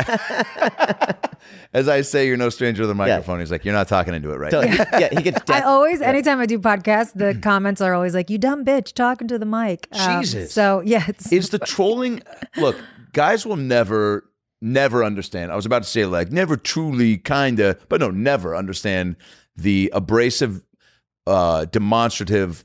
say, you're no stranger to the microphone. He's like, you're not talking into it, right? So, he gets I always, anytime I do podcasts, the comments are always like, "You dumb bitch, talking to the mic." Jesus. So yeah, Is the trolling? Look, guys will never understand. I was about to say like never truly, kinda, but no, never understand the abrasive, demonstrative,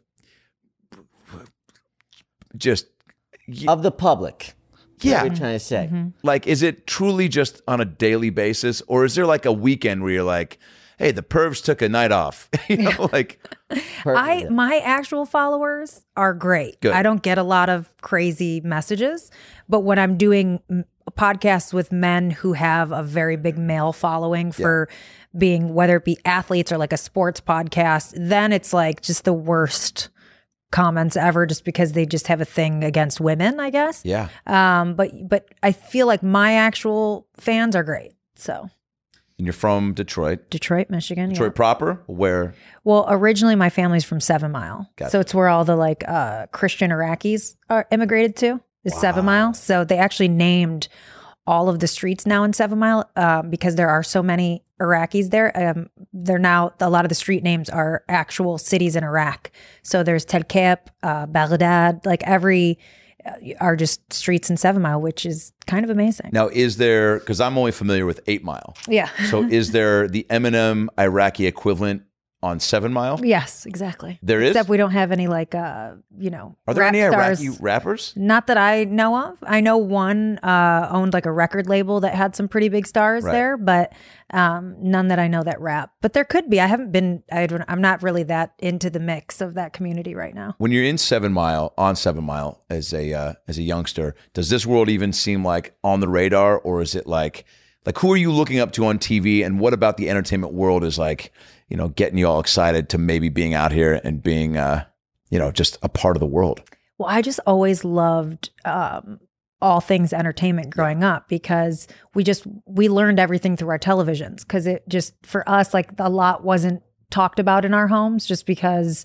just of the public. Yeah. What you're trying to say. like, is it truly just on a daily basis, or is there like a weekend where you're like, hey, the pervs took a night off? Like. My actual followers are great. Good. I don't get a lot of crazy messages, but when I'm doing podcasts with men who have a very big male following for being, whether it be athletes or like a sports podcast, then it's like just the worst comments ever, just because they just have a thing against women, I guess. Yeah. But I feel like my actual fans are great. So And you're from Detroit. Michigan. Detroit proper? Where? Well, originally my family's from 7 Mile. Gotcha. So it's where all the like Christian Iraqis are immigrated to, is 7 Mile. So they actually named all of the streets now in 7 Mile because there are so many Iraqis there. They're now, a lot of the street names are actual cities in Iraq. So there's Telkep, Baghdad, like are just streets in 7 Mile, which is kind of amazing. Now, is there, because I'm only familiar with 8 Mile. Yeah. So is there the Eminem Iraqi equivalent on 7 Mile? Yes, exactly. There is? Except we don't have any like, Are there rap any stars. Iraqi rappers? Not that I know of. I know one owned like a record label that had some pretty big stars Right. there, but none that I know that rap. But there could be. I'm not really that into the mix of that community right now. When you're in 7 Mile, on 7 Mile as a youngster, does this world even seem like on the radar, or is it like who are you looking up to on TV, and what about the entertainment world is like, getting you all excited to maybe being out here and being, just a part of the world? Well, I just always loved all things entertainment growing up, because we learned everything through our televisions, because it just, for us, like a lot wasn't talked about in our homes, just because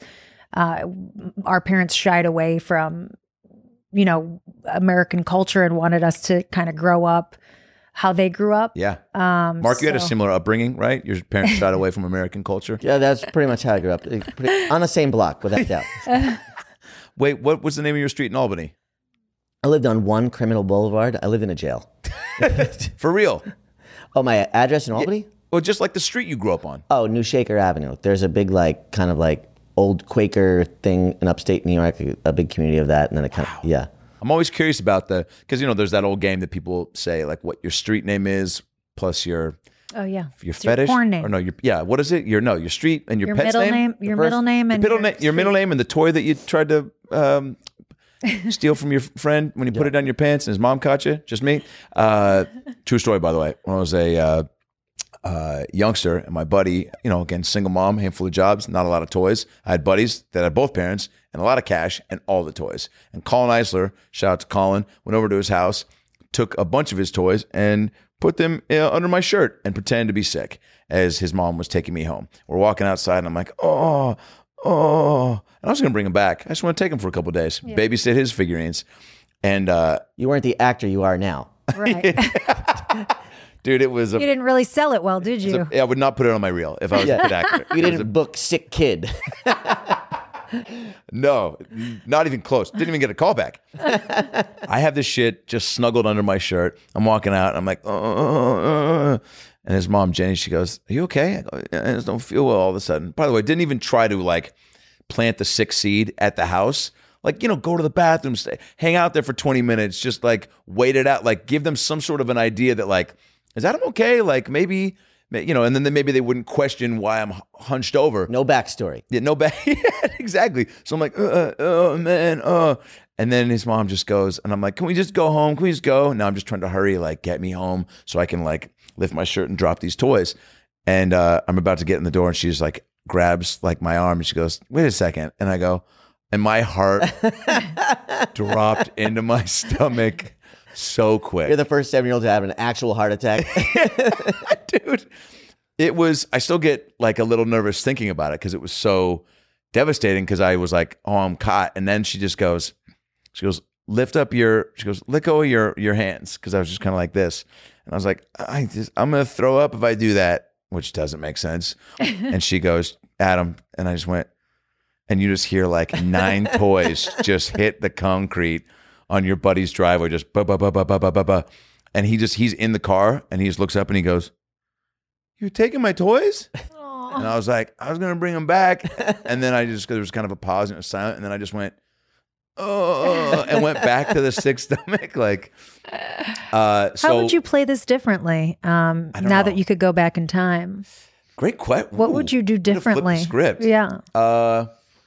our parents shied away from, American culture and wanted us to kind of grow up how they grew up. Yeah. Mark, you had a similar upbringing, right? Your parents shied away from American culture. Yeah, that's pretty much how I grew up. On the same block, without doubt. Wait, what was the name of your street in Albany? I lived on 1 Criminal Boulevard. I lived in a jail. For real? Oh, my address in Albany? Well, just like the street you grew up on. Oh, New Shaker Avenue. There's a big, kind of old Quaker thing in upstate New York, a big community of that. And then yeah. I'm always curious about because there's that old game that people say, like, what your street name is plus your It's fetish, your porn name, or no, what is it? Your street and your pet's middle name, your middle name, and your middle name, and the toy that you tried to steal from your friend when you put it down your pants and his mom caught you. Just me. True story, by the way. When I was a youngster, and my buddy, again, single mom, handful of jobs, not a lot of toys. I had buddies that had both parents and a lot of cash and all the toys. And Colin Eisler, shout out to Colin, went over to his house, took a bunch of his toys and put them under my shirt and pretended to be sick as his mom was taking me home. We're walking outside and I'm like, oh. And I was going to bring him back. I just want to take him for a couple of days, babysit his figurines. And you weren't the actor you are now. Right. Dude, it was You didn't really sell it well, did you? I would not put it on my reel if I was a kid actor. You didn't book sick kid. No, not even close. Didn't even get a call back. I have this shit just snuggled under my shirt. I'm walking out and I'm like, and his mom, Jenny, she goes, "Are you okay?" I go, "I just don't feel well all of a sudden." By the way, didn't even try to like plant the sick seed at the house. Like, go to the bathroom, stay, hang out there for 20 minutes, just like wait it out, like give them some sort of an idea that like, is that okay? Like maybe, and then maybe they wouldn't question why I'm hunched over. No backstory. Yeah, no back. Yeah, exactly. So I'm like, oh man, and then his mom just goes, and I'm like, can we just go home? Can we just go? No, I'm just trying to hurry, like get me home so I can like lift my shirt and drop these toys. And I'm about to get in the door, and she just like grabs like my arm, and she goes, wait a second. And I go, and my heart dropped into my stomach so quick. You're the first 7-year-old to have an actual heart attack. Dude, I still get like a little nervous thinking about it because it was so devastating because I was like, oh, I'm caught. And then she goes, lift up let go of your hands. Cause I was just kind of like this. And I was like, I'm going to throw up if I do that, which doesn't make sense. And she goes, Adam. And I just went, and you just hear like 9 toys just hit the concrete on your buddy's driveway, just ba ba ba ba ba ba ba ba. And he's in the car and he just looks up and he goes, "You're taking my toys?" Aw. And I was like, I was gonna bring them back. And then there was kind of a pause and it was silent. And then I just went, oh, and went back to the sick stomach. Like, How would you play this differently? Now know. that you could go back in time, Great question. what would you do differently? Script. Yeah.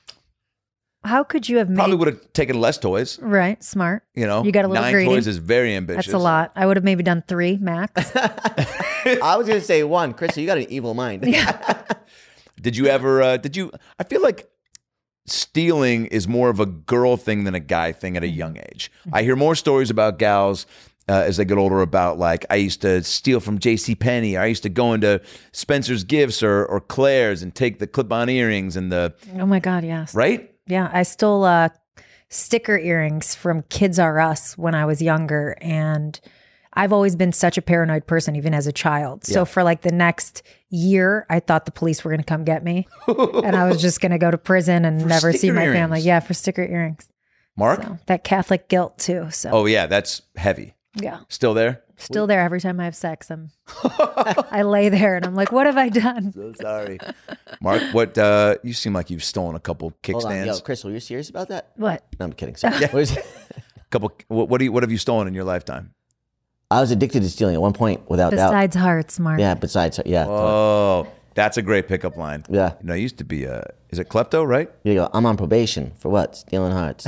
How could you have made? Probably would have taken less toys. Right, smart. You know, You got a little 9 greedy. toys is very ambitious. That's a lot. I would have maybe done 3 max. I was going to say 1. Crystal, you got an evil mind. Did you ever? I feel like stealing is more of a girl thing than a guy thing at a young age. I hear more stories about gals as they get older about like, I used to steal from JCPenney. I used to go into Spencer's Gifts or Claire's and take the clip-on earrings and the Oh my God, yes. right. Yeah, I stole sticker earrings from Kids R Us when I was younger, and I've always been such a paranoid person, even as a child. So for like the next year, I thought the police were going to come get me, and I was just going to go to prison and never see sticker my earrings? family. Yeah, for sticker earrings. Mark? So that Catholic guilt too. So Oh yeah, that's heavy. yeah, Still there? still there every time I have sex. I lay there and I'm like, what have I done? So sorry. Mark, what you seem like you've stolen a couple Hold on. Yo, kickstands. Crystal, you're serious about that? What? No, I'm kidding. Sorry. What is it? What have you stolen in your lifetime? I was addicted to stealing at one point, without doubt. Besides hearts, Mark. Yeah, besides, yeah. Oh, that's a great pickup line. Yeah. You know, it used to be is it klepto, right? You go, I'm on probation. For what? Stealing hearts.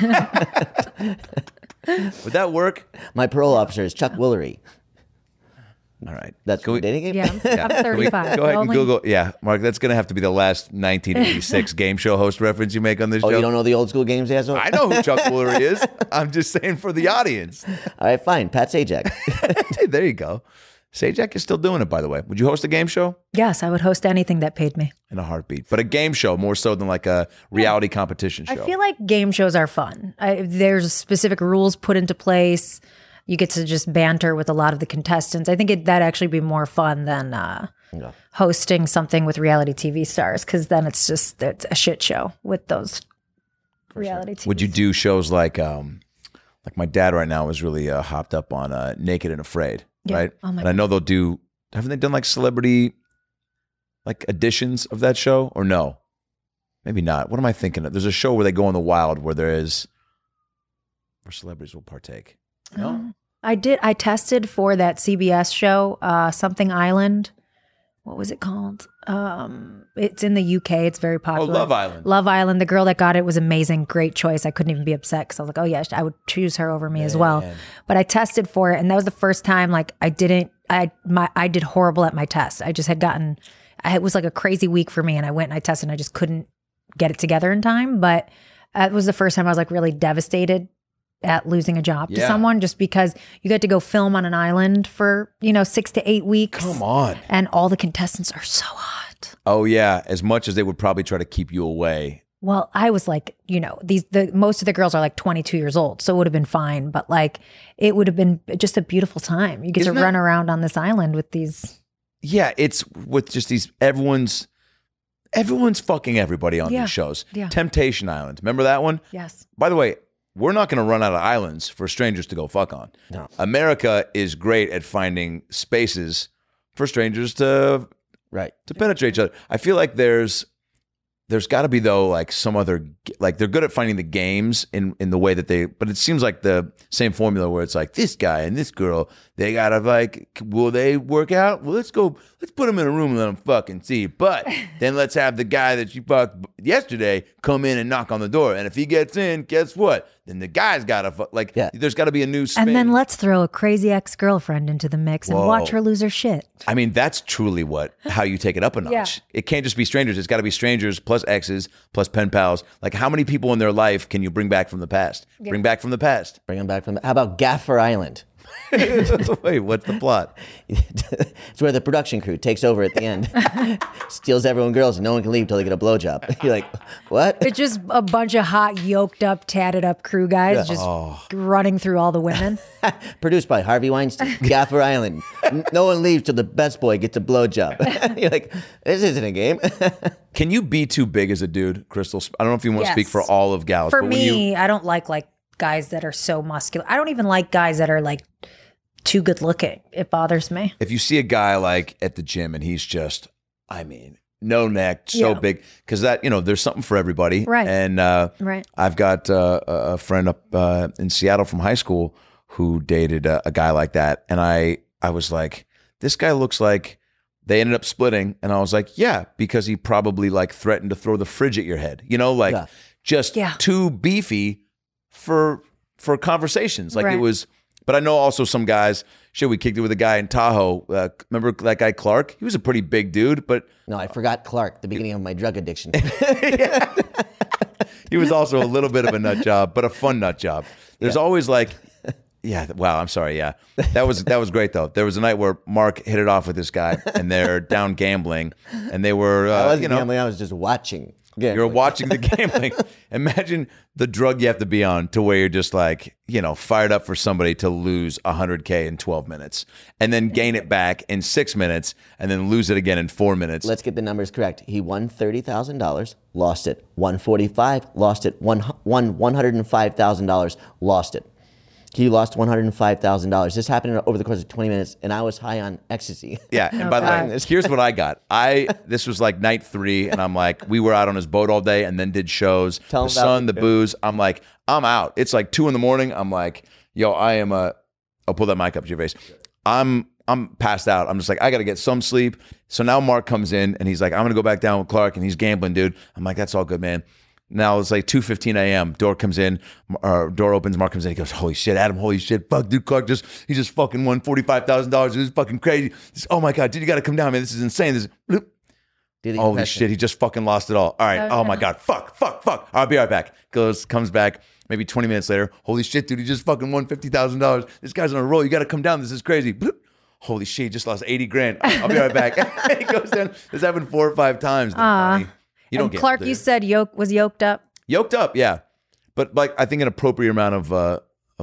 Would that work? My parole officer is Chuck Woolery. All right. That's Can we- the dating game? Yeah, I'm Can we 35. go ahead and Only- Google. Yeah, Mark, that's going to have to be the last 1986 game show host reference you make on this Oh, show. you don't know the old school games, asshole? I know who Chuck Woolery is. I'm just saying for the audience. All right, fine. Pat Sajak. Hey, there you go. Sajak is still doing it, by the way. Would you host a game show? Yes, I would host anything that paid me. In a heartbeat. But a game show more so than like a reality competition show. I feel like game shows are fun. There's specific rules put into place. You get to just banter with a lot of the contestants. I think that'd actually be more fun than hosting something with reality TV stars, because then it's a shit show with those reality TV. Would you do shows like my dad right now is really hopped up on Naked and Afraid, Yeah. right? Oh my and I know haven't they done like celebrity like editions of that show or no? Maybe not. What am I thinking of? There's a show where they go in the wild where celebrities will partake. No? I tested for that CBS show, Something Island. What was it called? It's in the UK. It's very popular. Love Island. Love Island. The girl that got it was amazing. Great choice. I couldn't even be upset because I was like, oh yeah, I would choose her over me as well. But I tested for it, and that was the first time like I did horrible at my test. I just had it was like a crazy week for me, and I went and I tested, and I just couldn't get it together in time. But it was the first time I was like really devastated at losing a job to someone, just because you get to go film on an island for 6 to 8 weeks. Come on. And all the contestants are so hot. Oh yeah, as much as they would probably try to keep you away. Well, I was like, most of the girls are like 22 years old, so it would have been fine. But like, it would have been just a beautiful time. You get Isn't to that- run around on this island with these. Yeah, it's with just these everyone's fucking everybody on Yeah, these shows. yeah. Temptation Island, remember that one? Yes. By the way, we're not going to run out of islands for strangers to go fuck on. No. America is great at finding spaces for strangers to Right. penetrate each other. I feel like there's got to be though like some other like they're good at finding the games in the way that but it seems like the same formula where it's like this guy and this girl, they gotta like, will they work out? Well, let's put them in a room and let them fucking see. But then let's have the guy that you fucked yesterday come in and knock on the door, and if he gets in, guess what? Then the guy's gotta there's got to be a new spin. And then let's throw a crazy ex-girlfriend into the mix and watch her lose her shit. I mean, that's truly how you take it up a notch. Yeah. It can't just be strangers. It's got to be strangers plus exes plus pen pals. Like, how many people in their life can you bring back from the past? Bring back from the past. Bring them back from. How about Gaffer Island? Wait, what's the plot? It's where the production crew takes over at the end, steals everyone girls, and no one can leave till they get a blowjob. You're like, what? It's just a bunch of hot, yoked up, tatted up crew guys just running through all the women. Produced by Harvey Weinstein. Gaffer Island. No one leaves till the best boy gets a blowjob. You're like, this isn't a game. Can you be too big as a dude, Crystal? I don't know if you want to Yes. speak for all of gals. For but when you, me, I don't like guys that are so muscular. I don't even like guys that are like too good looking. It bothers me. if you see a guy like at the gym and he's just, I mean, no neck, so Yeah. big, because that, there's something for everybody. Right. And Right. I've got a friend up in Seattle from high school who dated a guy like that. And I was like, this guy looks like they ended up splitting. And I was like, yeah, because he probably like threatened to throw the fridge at your head, Yeah. just Yeah. too beefy for conversations. Like it Right. was, but I know also some guys, shit, we kicked it with a guy in Tahoe. Remember that guy Clark? He was a pretty big dude, but No, I forgot Clark, the beginning of my drug addiction. he was also a little bit of a nut job, but a fun nut job. There's always like, yeah, wow, I'm sorry, yeah. That was great though. There was a night where Mark hit it off with this guy and they're down gambling and they were, I wasn't gambling, I was just watching. you're watching the gambling. Imagine the drug you have to be on to where you're just like, fired up for somebody to lose $100K in 12 minutes and then gain it back in 6 minutes and then lose it again in 4 minutes. Let's get the numbers correct. He won $30,000, lost it. Won $45,000, lost it. Won $105,000, lost it. He lost $105,000. This happened over the course of 20 minutes, and I was high on ecstasy. Yeah, and by the way, here's what I got. This was like night 3, and I'm like, we were out on his boat all day, and then did shows. Tell The him about sun, it. the booze. I'm like, I'm out. It's like 2 a.m. I'm like, yo, I'll pull that mic up to your face. I'm passed out. I'm just like, I got to get some sleep. So now Mark comes in, and he's like, I'm gonna go back down with Clark, and he's gambling, dude. I'm like, that's all good, man. Now it's like 2:15 a.m. Door comes in, door opens. Mark comes in. He goes, "Holy shit, Adam! Holy shit, fuck, dude, Clark he just fucking won $45,000. This is fucking crazy. Oh my god, dude, you got to come down, man. This is insane. This, Do the holy impression. shit, he just fucking lost it all. All right, oh my god, fuck. I'll be right back. Comes back. Maybe 20 minutes later. Holy shit, dude, he just fucking won $50,000. This guy's on a roll. You got to come down. This is crazy. Bloop. Holy shit, he just lost 80 grand. I'll be right back. He goes down. This happened 4 or 5 times. You don't And get Clark, there. you said was yoked up. Yoked up, yeah, but like I think an appropriate amount of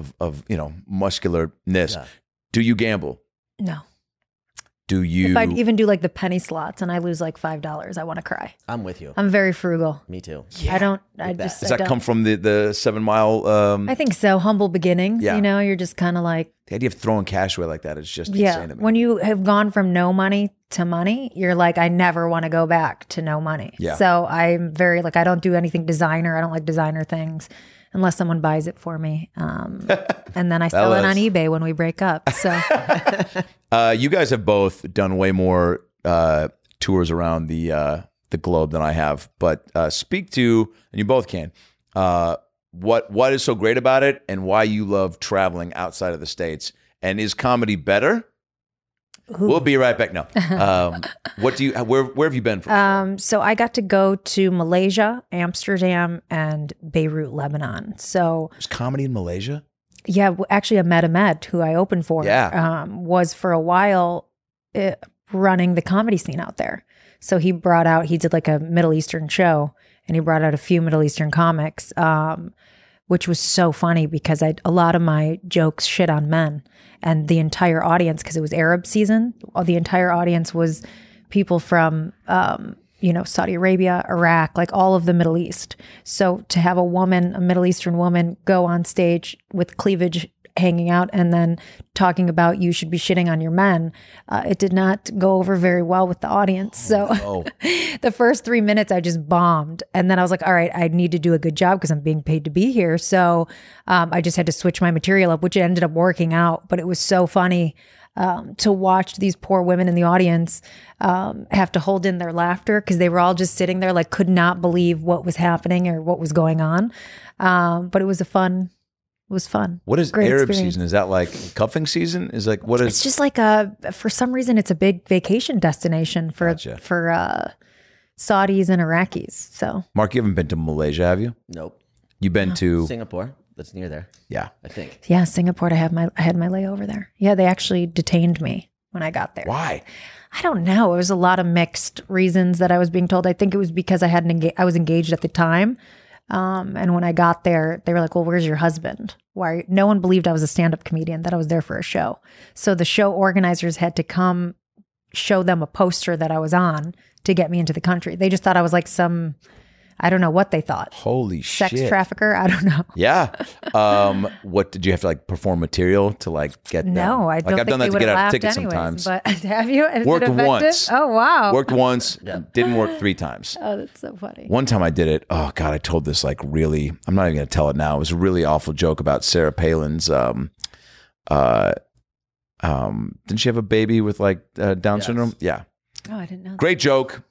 muscularness. Yeah. Do you gamble? No. Do you? If I even do like the penny slots and I lose like $5, I want to cry. I'm with you. I'm very frugal. Me too. I don't. I that. just. Does I that don't. come from the 7 Mile? I think so. Humble beginnings. Yeah. You're just kind of like, The idea of throwing cash away like that is just yeah. insane to me. When you have gone from no money to money, you're like, I never want to go back to no money. Yeah. So I'm very like, I don't do anything designer. I don't like designer things unless someone buys it for me. And then I sell it on eBay when we break up. So You guys have both done way more tours around the globe than I have, but speak to, and you both can, what is so great about it and why you love traveling outside of the States, and is comedy better? We'll be right back. No, where have you been from? So I got to go to Malaysia, Amsterdam, and Beirut, Lebanon. So Is comedy in Malaysia? yeah, actually, Ahmed Ahmed, who I opened for, Yeah. was for a while running the comedy scene out there. So he did like a Middle Eastern show, and he brought out a few Middle Eastern comics, which was so funny because a lot of my jokes shit on men, and the entire audience, because it was Arab season, the entire audience was people from Saudi Arabia, Iraq, like all of the Middle East. So to have a Middle Eastern woman, go on stage with cleavage hanging out and then talking about you should be shitting on your men, it did not go over very well with the audience. So the first 3 minutes I just bombed. And then I was like, all right, I need to do a good job because I'm being paid to be here. So I just had to switch my material up, which ended up working out. But it was so funny to watch these poor women in the audience have to hold in their laughter because they were all just sitting there like could not believe what was happening or what was going on. But it was fun. What is Great Arab experience. season? Is that like cuffing season? Is like what is? It's just like for some reason it's a big vacation destination for Saudis and Iraqis. So Mark, you haven't been to Malaysia, have you? Nope. You've been to Singapore. That's near there, yeah. I think. yeah, Singapore. I had my layover there. Yeah, they actually detained me when I got there. Why? I don't know. It was a lot of mixed reasons that I was being told. I think it was because I was engaged at the time. And when I got there, they were like, well, where's your husband? Why? No one believed I was a stand-up comedian, that I was there for a show. So the show organizers had to come show them a poster that I was on to get me into the country. They just thought I was like I don't know what they thought. Holy Sex shit. trafficker? I don't know. Yeah. What did you have to like perform material to like get them? No, I don't I've think done they that to would get have out of laughed tickets anyways. sometimes. But have you? Is Worked it effective? once. Oh, wow. Worked once, didn't work 3 times. Oh, that's so funny. One time I did it. Oh God, I told this like really. I'm not even gonna tell it now. It was a really awful joke about Sarah Palin's. Didn't she have a baby with like Down syndrome? Yeah. Oh, I didn't know. Great joke.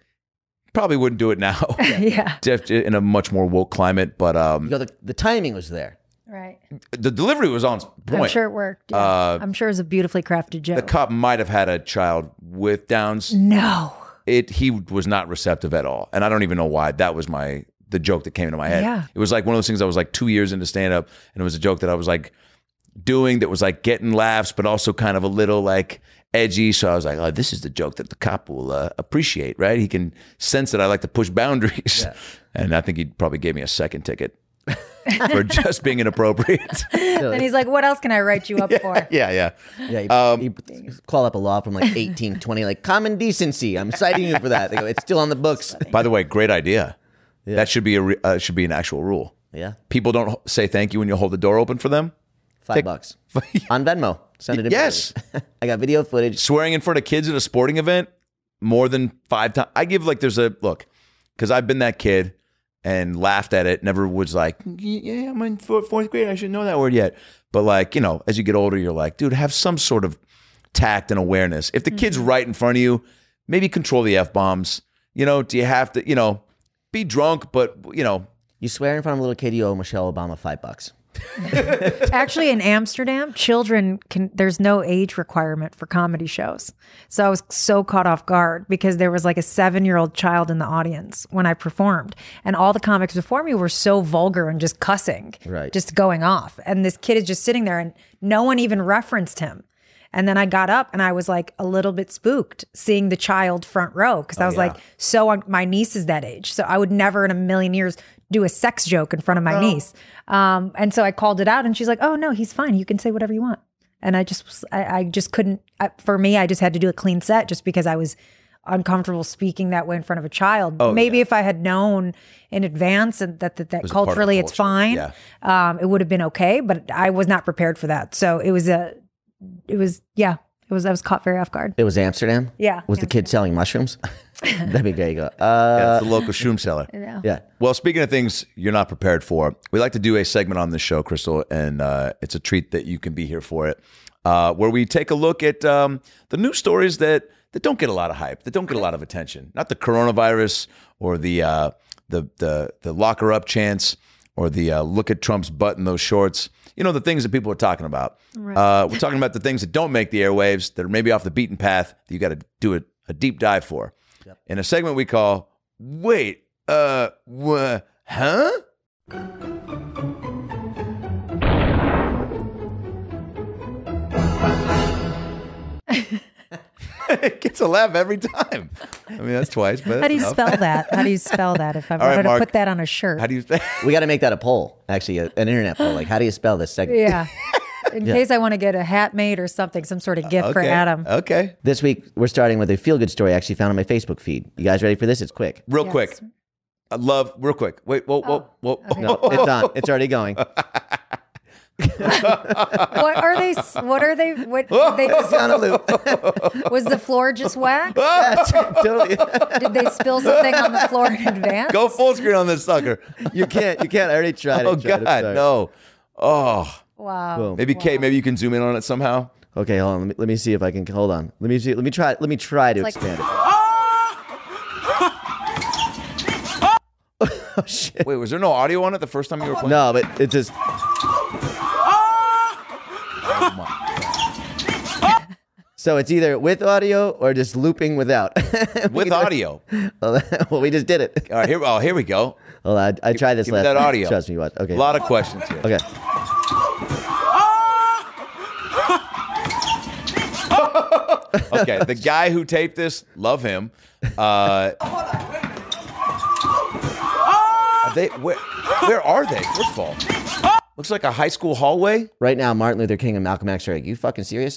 Probably wouldn't do it now. Yeah. In a much more woke climate, but The timing was there. Right. the delivery was on point. I'm sure it worked. Yeah. I'm sure it was a beautifully crafted joke. The cop might have had a child with Downs. No. He was not receptive at all, and I don't even know why. That was the joke that came into my head. Yeah. It was like one of those things. I was like 2 years into stand up, and it was a joke that I was like doing that was like getting laughs, but also kind of a little like edgy. So I was like, oh, this is the joke that the cop will appreciate, right? He can sense that I like to push boundaries, and I think he probably gave me a second ticket for just being inappropriate. And he's like, what else can I write you up for? Yeah. Yeah, he called up a law from like 1820, like common decency. I'm citing you for that. They go, it's still on the books. By the way, great idea. Yeah. That should be should be an actual rule. Yeah. People don't say thank you when you hold the door open for them. $5 on Venmo. Send it in. Yes. I got video footage. Swearing in front of kids at a sporting event more than 5 times. I give like there's a look because I've been that kid and laughed at it. Never was like, yeah, I'm in fourth grade. I should know that word yet. But like, as you get older, you're like, dude, have some sort of tact and awareness. If the kid's right in front of you, maybe control the F-bombs. Do you have to, be drunk, but, You swear in front of a little kid, you owe Michelle Obama $5. Actually, in Amsterdam, there's no age requirement for comedy shows. So I was so caught off guard because there was like a 7-year-old child in the audience when I performed. And all the comics before me were so vulgar and just cussing, Right. just going off. And this kid is just sitting there and no one even referenced him. And then I got up and I was like a little bit spooked seeing the child front row because I was like, my niece is that age. So I would never in a million years do a sex joke in front of my niece. And so I called it out and she's like, oh no, he's fine. You can say whatever you want. And I just couldn't, for me, I just had to do a clean set just because I was uncomfortable speaking that way in front of a child. Maybe if I had known in advance and that culturally it's fine, it would have been okay, but I was not prepared for that. So I was caught very off guard. It was Amsterdam? Yeah. Was the kid selling mushrooms? That'd be great. it's the local shroom seller. Yeah. Well, speaking of things you're not prepared for, we like to do a segment on this show, Crystal, and it's a treat that you can be here for it, where we take a look at the news stories that don't get a lot of hype, that don't get a lot of attention. Not the coronavirus or the locker up chance or the look at Trump's butt in those shorts. The things that people are talking about. Right. We're talking about the things that don't make the airwaves, that are maybe off the beaten path, that you got to do a deep dive for. Yep. In a segment we call, Wait, huh? It gets a laugh every time. I mean, that's twice. But How do you enough. spell that? How do you spell that? If I right, wanted to Mark. put that on a shirt. How do you? We got to make that a poll, actually, an internet poll. Like, how do you spell this segment? Yeah. In case I want to get a hat made or something, some sort of gift for Adam. Okay. This week, we're starting with a feel-good story I actually found on my Facebook feed. You guys ready for this? It's quick. Real Yes. quick. I love real quick. Wait. Whoa. okay. No, it's on. It's already going. What are they? What are they? What they? It's on a loop. Was the floor just whacked? Totally. Did they spill something on the floor in advance? Go full screen on this sucker. You can't. I already tried it. Oh Tried it. God, Sorry. no. Oh, Wow. Boom. maybe Kate. Maybe you can zoom in on it somehow. Okay, hold on. Let me see if I can. Hold on. Let me see. Let me try to like- expand it. Oh shit. Wait, was there no audio on it the first time you were playing? No, but it just. Oh, my. So it's either with audio or just looping without. With audio. Well, we just did it. All right, here we go. Hold on. I tried this give me last. that audio. Trust me. Watch. Okay. A lot of questions here. Okay. Okay, the guy who taped this, love him. Are they where are they? First of all, looks like a high school hallway. Right now, Martin Luther King and Malcolm X are like, "You fucking serious?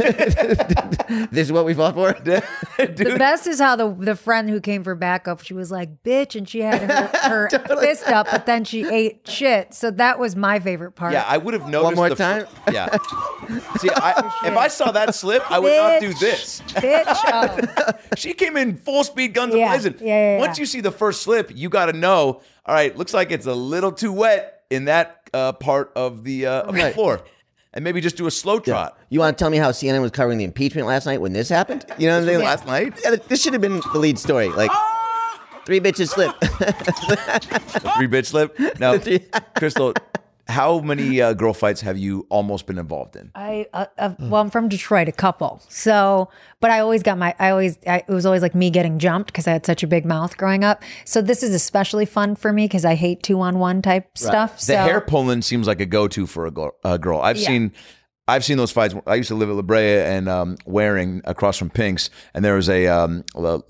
This is what we fought for." The best is how the friend who came for backup, she was like, bitch, and she had her fist up, but then she ate shit. So that was my favorite part. Yeah, I would have noticed. more the time? Yeah. See, if I saw that slip, I would not do this. Bitch. Oh. She came in full speed, guns Yeah, blazing. yeah. Once you see the first slip, you got to know. All right, looks like it's a little too wet in that part of the Right. floor, and maybe just do a slow trot. You want to tell me how CNN was covering the impeachment last night when this happened? You know what I'm saying? Last night, Yeah, this should have been the lead story. Like, 3 bitches slip. the 3-bitch slip. Now, Crystal, how many girl fights have you almost been involved in? Well, I'm from Detroit, a couple. So, but it was always like me getting jumped because I had such a big mouth growing up. So this is especially fun for me because I hate 2-on-1 type stuff. The So hair pulling seems like a go-to for a girl. I've seen those fights. I used to live at La Brea and Waring across from Pink's, and there was a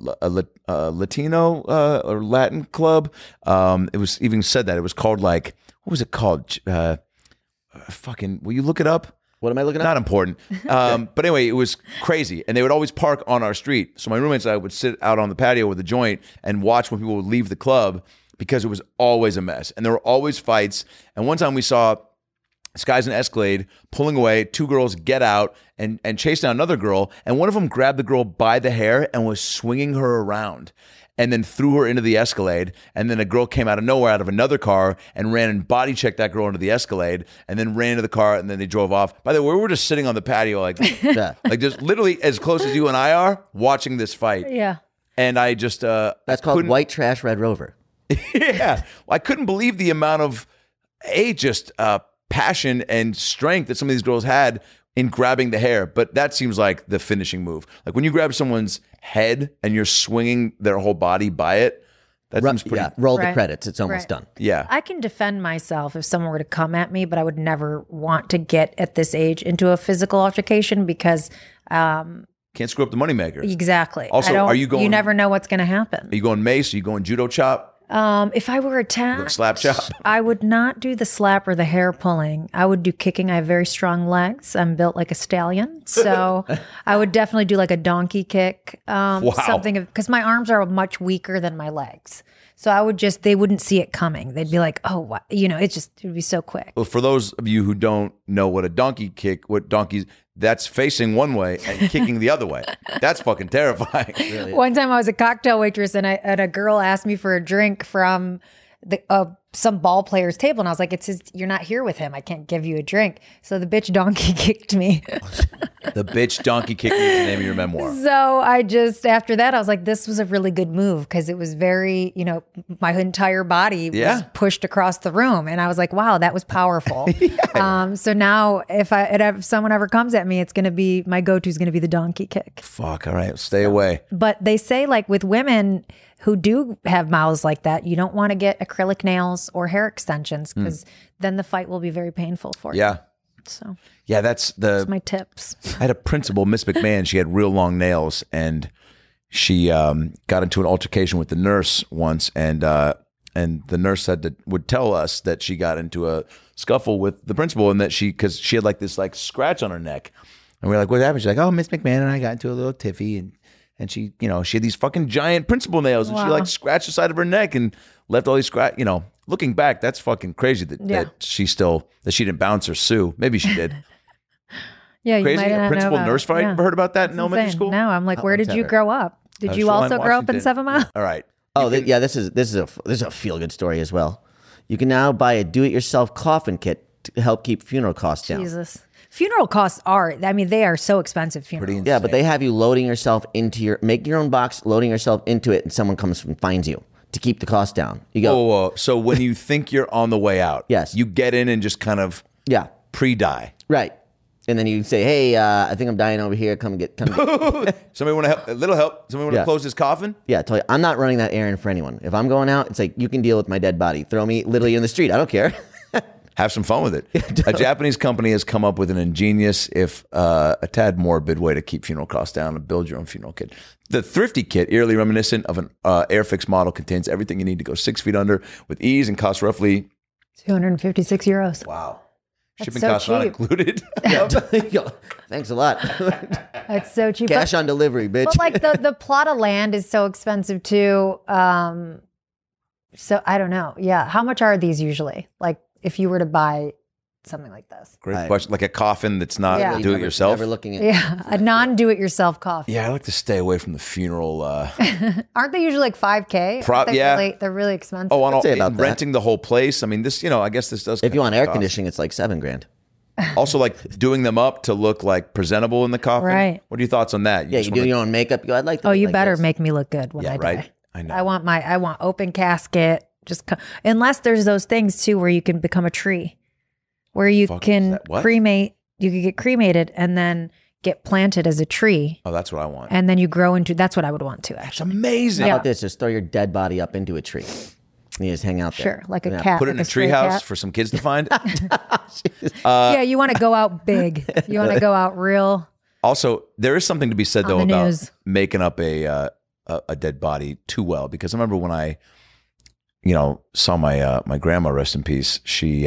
Latino or Latin club. It was even said that it was called like, what was it called? Fucking, will you look it up? What am I looking at? Not important. But anyway, it was crazy. And they would always park on our street. So my roommates and I would sit out on the patio with a joint and watch when people would leave the club because it was always a mess. And there were always fights. And one time we saw this guy's in Escalade pulling away. 2 girls get out and chase down another girl. And one of them grabbed the girl by the hair and was swinging her around and then threw her into the Escalade. And then a girl came out of nowhere out of another car and ran and body checked that girl into the Escalade and then ran into the car and then they drove off. By the way, we were just sitting on the patio like just literally as close as you and I are watching this fight. yeah. And I just That's called White Trash Red Rover. yeah. Well, I couldn't believe the amount of passion and strength that some of these girls had in grabbing the hair. But that seems like the finishing move. Like when you grab someone's head and you're swinging their whole body by it, that seems pretty. Yeah, roll the Right. credits. It's almost Right. done. Yeah. I can defend myself if someone were to come at me, but I would never want to get at this age into a physical altercation because Can't screw up the moneymaker. exactly. Also, I don't- are you going- You never know what's going to happen. Are you going mace? Are you going judo chop? If I were attacked, Slap chop? I would not do the slap or the hair pulling. I would do kicking. I have very strong legs. I'm built like a stallion. So I would definitely do like a donkey kick. Something because my arms are much weaker than my legs. So I would they wouldn't see it coming. They'd be like, oh, what? It would be so quick. Well, for those of you who don't know what a donkey kick, that's facing one way and kicking the other way. That's fucking terrifying. One time I was a cocktail waitress and a girl asked me for a drink from some ball player's table. And I was like, you're not here with him. I can't give you a drink. So the bitch donkey kicked me. The bitch donkey kick is the name of your memoir. So after that, I was like, this was a really good move because it was very, my entire body was pushed across the room. And I was like, wow, that was powerful. So now if someone ever comes at me, it's going to be, my go-to is going to be the donkey kick. Fuck, all right, stay away. But they say like with women who do have mouths like that, you don't want to get acrylic nails or hair extensions because then the fight will be very painful for you. Yeah. So Yeah, that's my tips. I had a principal, Miss McMahon. She had real long nails, and she got into an altercation with the nurse once, and the nurse would tell us that she got into a scuffle with the principal, and that because she had like this like scratch on her neck, and we were like, "What happened?" She's like, "Oh, Miss McMahon and I got into a little tiffy, and she, she had these fucking giant principal nails, and she like scratched the side of her neck and left all these scratch. Looking back, that's fucking crazy that she didn't bounce or sue. Maybe she did." Yeah, you Crazy. might A not principal know nurse fight. Yeah. Ever heard about that in That's elementary insane. school? No, I'm like, where did you grow up? Did you Shoreline, also grow up in Washington. 7 Mile? All right. Oh, this is a feel good story as well. You can now buy a do-it-yourself coffin kit to help keep funeral costs down. Jesus. Funeral costs they are so expensive. Funerals. Yeah, but they have you loading yourself into make your own box, loading yourself into it, and someone comes and finds you to keep the cost down. You go, Oh, so when you think you're on the way out, Yes. you get in and just kind of yeah, pre-die. right. And then you say, hey, I think I'm dying over here. Come get. Somebody want to help? A little help? Somebody want to Yeah. close this coffin? Yeah, I tell you, I'm not running that errand for anyone. If I'm going out, it's like, you can deal with my dead body. Throw me literally in the street. I don't care. Have some fun with it. A Japanese company has come up with an ingenious, if a tad morbid, way to keep funeral costs down and build your own funeral kit. The Thrifty Kit, eerily reminiscent of an Airfix model, contains everything you need to go 6 feet under with ease and costs roughly, 256 euros. wow, That's shipping so costs not cheap. included. Thanks a lot. It's so cheap. Cash on delivery, bitch. But like the plot of land is so expensive too. So I don't know. Yeah. How much are these usually? Like if you were to buy something like this? Great Right. question. Like a coffin that's not Yeah. do it yourself. Never looking at. Yeah. A non-do-it-yourself coffee. Yeah, I like to stay away from the funeral. Aren't they usually like 5K? Aren't they Yeah. They're really expensive. Oh, on all, say about that. renting the whole place. I mean, this, I guess this does. If you want air cost. conditioning, it's like $7,000. Also, like doing them up to look like presentable in the coffin. Right. What are your thoughts on that? Yeah, just you do wanna- your own makeup. You go, I'd like to. Oh, look you like better this. make me look good when Yeah, I right. die. I know. I want open casket. Unless there's those things too where you can become a tree, where you Fuck is can that? What? cremate. You could get cremated and then get planted as a tree, Oh, that's what I want. and then you grow into. That's what I would want to It's actually. amazing. How Yeah. about this? Just throw your dead body up into a tree. And you just hang out there. Sure, like a Yeah. cat. Put it like in a stray treehouse cat. for some kids to find. Yeah, you want to go out big. You want to go out real. Also, there is something to be said On though the about news. making up a dead body too well. Because I remember when I, saw my grandma, rest in peace. She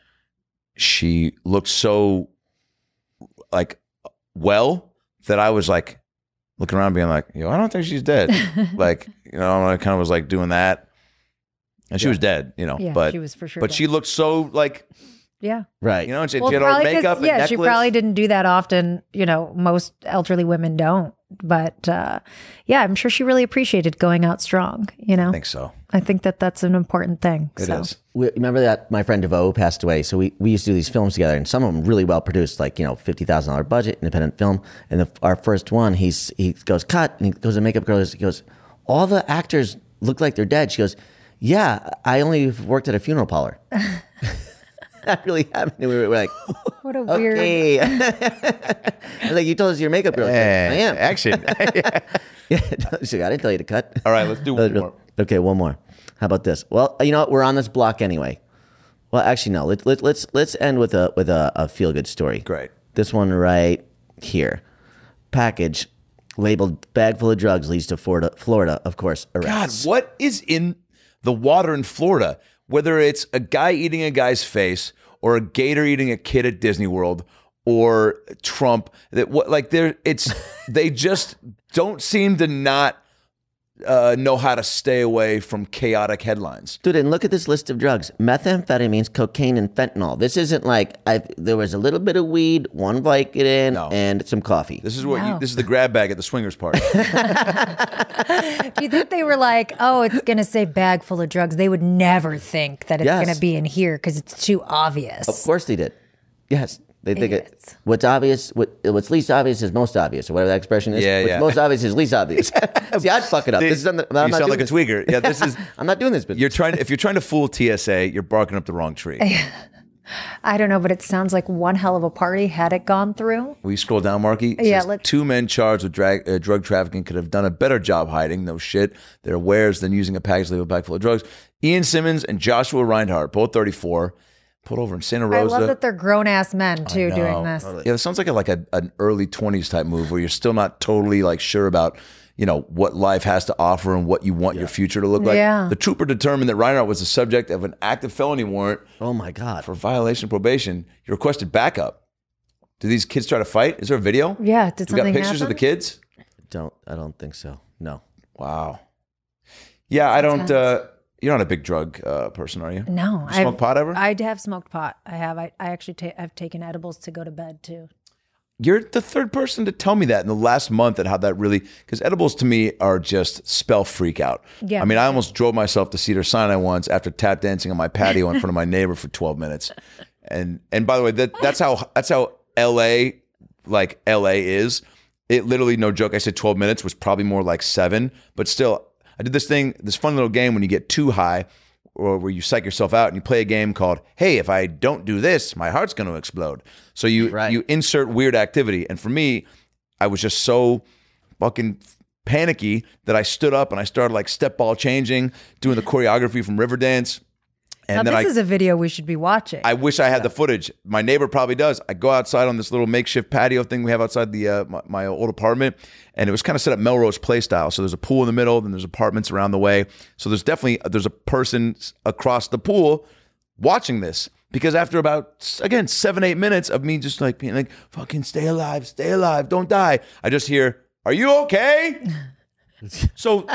looked so like well that I was like looking around, being like, I don't think she's dead. Like, I kind of was like doing that, and she was dead. Yeah, but she was for sure But dead. she looked so like, Yeah. Right. she Well, had all her probably 'cause- makeup and yeah, necklace. she probably didn't do that often. Most elderly women don't. But yeah, I'm sure she really appreciated going out strong. I think so. I think that that's an important thing. It is. Remember that my friend DeVoe passed away, so we used to do these films together, and some of them really well produced, like $50,000 budget, independent film. And our first one, he goes cut, and he goes to makeup girl. He goes, all the actors look like they're dead. She goes, yeah, I only worked at a funeral parlor. That really happened. And we were like, What a weird. okay. I was like, you told us you're a makeup girl. She's like, I am. Action. Yeah, she's like, I didn't tell you to cut. All right, let's do one more. Okay, one more. How about this? Well, you know what? We're on this block anyway. Well, actually, no. Let's end with a feel good story. Great. This one right here. Package labeled bag full of drugs leads to Florida, of course, God, arrests. what is in the water in Florida? Whether it's a guy eating a guy's face or a gator eating a kid at Disney World or Trump, they just don't seem to not know how to stay away from chaotic headlines. Dude, and look at this list of drugs: methamphetamines, cocaine, and fentanyl. This isn't like there was a little bit of weed, one Vicodin, No. and some coffee. This is what No. this is the grab bag at the swingers party. Do you think they were like, oh, it's going to say bag full of drugs? They would never think that it's Yes. going to be in here because it's too obvious. Of course they did. Yes. They think Idiots. what's obvious, what's least obvious is most obvious, or whatever that expression is. Yeah, what's yeah. most obvious is least obvious. See, I'd fuck it up. This is something, I'm You not sound doing like a this. tweaker. Yeah, this is. I'm not doing this. But If you're trying to fool TSA, you're barking up the wrong tree. I don't know, but it sounds like one hell of a party had it gone through. Will you scroll down, Marky? It Yeah, says, let's- 2 men charged with drug trafficking could have done a better job hiding. No shit. Their wares than using a package labeled bag full of drugs. Ian Simmons and Joshua Reinhardt, both 34, pulled over in Santa I Rosa. love that they're grown ass men too know. doing this. Yeah, it sounds like an early 20s type move where you're still not totally like sure about, what life has to offer and what you want your future to look like. Yeah. The trooper determined that Reinhardt was the subject of an active felony warrant Oh my God. for violation of probation. He requested backup. Do these kids try to fight? Is there a video? Yeah, did Do we got something pictures of the happen? kids? I don't think so. No. Wow. Yeah, I don't. You're not a big drug person, are you? No, You smoke pot ever? I have smoked pot. I have. I actually I've taken edibles to go to bed too. You're the third person to tell me that in the last month and how that really, because edibles to me are just spell freak out. Yeah. I mean, I almost drove myself to Cedar Sinai once after tap dancing on my patio in front of my neighbor for 12 minutes. And by the way, that's how LA is. It literally, no joke, I said 12 minutes, was probably more like 7, but still, I did this fun little game when you get too high, or where you psych yourself out and you play a game called, hey, if I don't do this, my heart's going to explode. So you insert weird activity. And for me, I was just so fucking panicky that I stood up and I started like step ball changing, doing the choreography from Riverdance. And Now then this is a video we should be watching. I wish I had the footage. My neighbor probably does. I go outside on this little makeshift patio thing we have outside my old apartment, and it was kind of set up Melrose Place style. So there's a pool in the middle, then there's apartments around the way. So there's a person across the pool watching this, because after about 7-8 minutes of me just like being like, fucking stay alive, don't die, I just hear, are you okay? So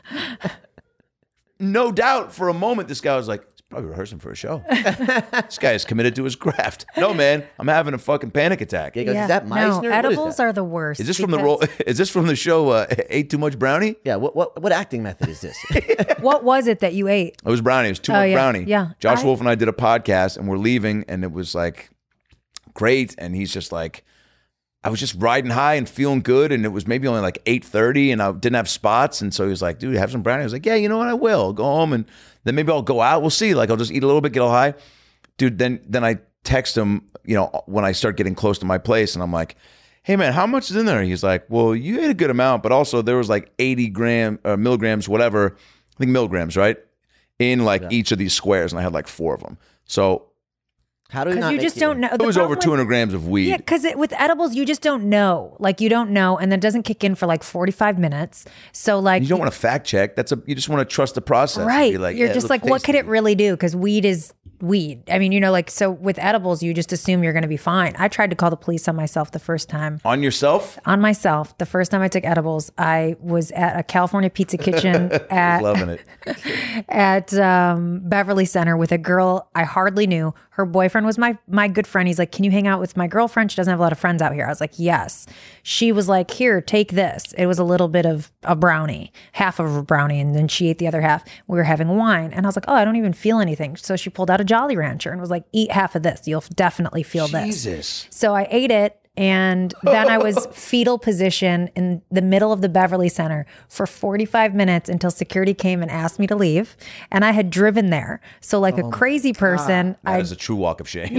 no doubt for a moment this guy was like, probably rehearsing for a show. This guy is committed to his craft. No, man, I'm having a fucking panic attack. He goes, is that Meisner? No, What is edibles that? are the worst. Is this from the role? Is this from the show? Ate too much brownie? Yeah. What acting method is this? What was it that you ate? It was brownie. It was too much yeah. brownie. Yeah. Josh Wolf and I did a podcast, and we're leaving, and it was like great. And he's just like, I was just riding high and feeling good, and it was maybe only like 8:30, and I didn't have spots, and so he was like, dude, have some brownie. I was like, yeah, you know what, I will go home, and then maybe I'll go out. We'll see. Like, I'll just eat a little bit, get all high, dude. Then I text him, when I start getting close to my place, and I'm like, hey man, how much is in there? He's like, well, you ate a good amount, but also there was like 80 milligrams, whatever, I think milligrams, right, in like each of these squares, and I had like 4 of them. So How do we Because not you make just don't know. it was over 200 grams of weed. Yeah, because with edibles, you just don't know. Like, you don't know, and then it doesn't kick in for like 45 minutes. So, like, You don't want to fact check. You just want to trust the process. and right. be like, You're yeah, just it like, looks what could it tasty. really do? Because weed is weed. I mean, so with edibles, you just assume you're going to be fine. I tried to call the police on myself the first time. On yourself? On myself, the first time I took edibles, I was at a California Pizza Kitchen Loving it. at Beverly Center with a girl I hardly knew. Her boyfriend was my good friend. He's like, can you hang out with my girlfriend? She doesn't have a lot of friends out here. I was like, yes. She was like, here, take this. It was a little bit of a brownie, half of a brownie, and then she ate the other half. We were having wine, and I was like, oh, I don't even feel anything. So she pulled out a Jolly Rancher and was like, eat half of this. You'll definitely feel this. Jesus. So I ate it, and then I was fetal position in the middle of the Beverly Center for 45 minutes until security came and asked me to leave. And I had driven there. So like a crazy person, That is a true walk of shame.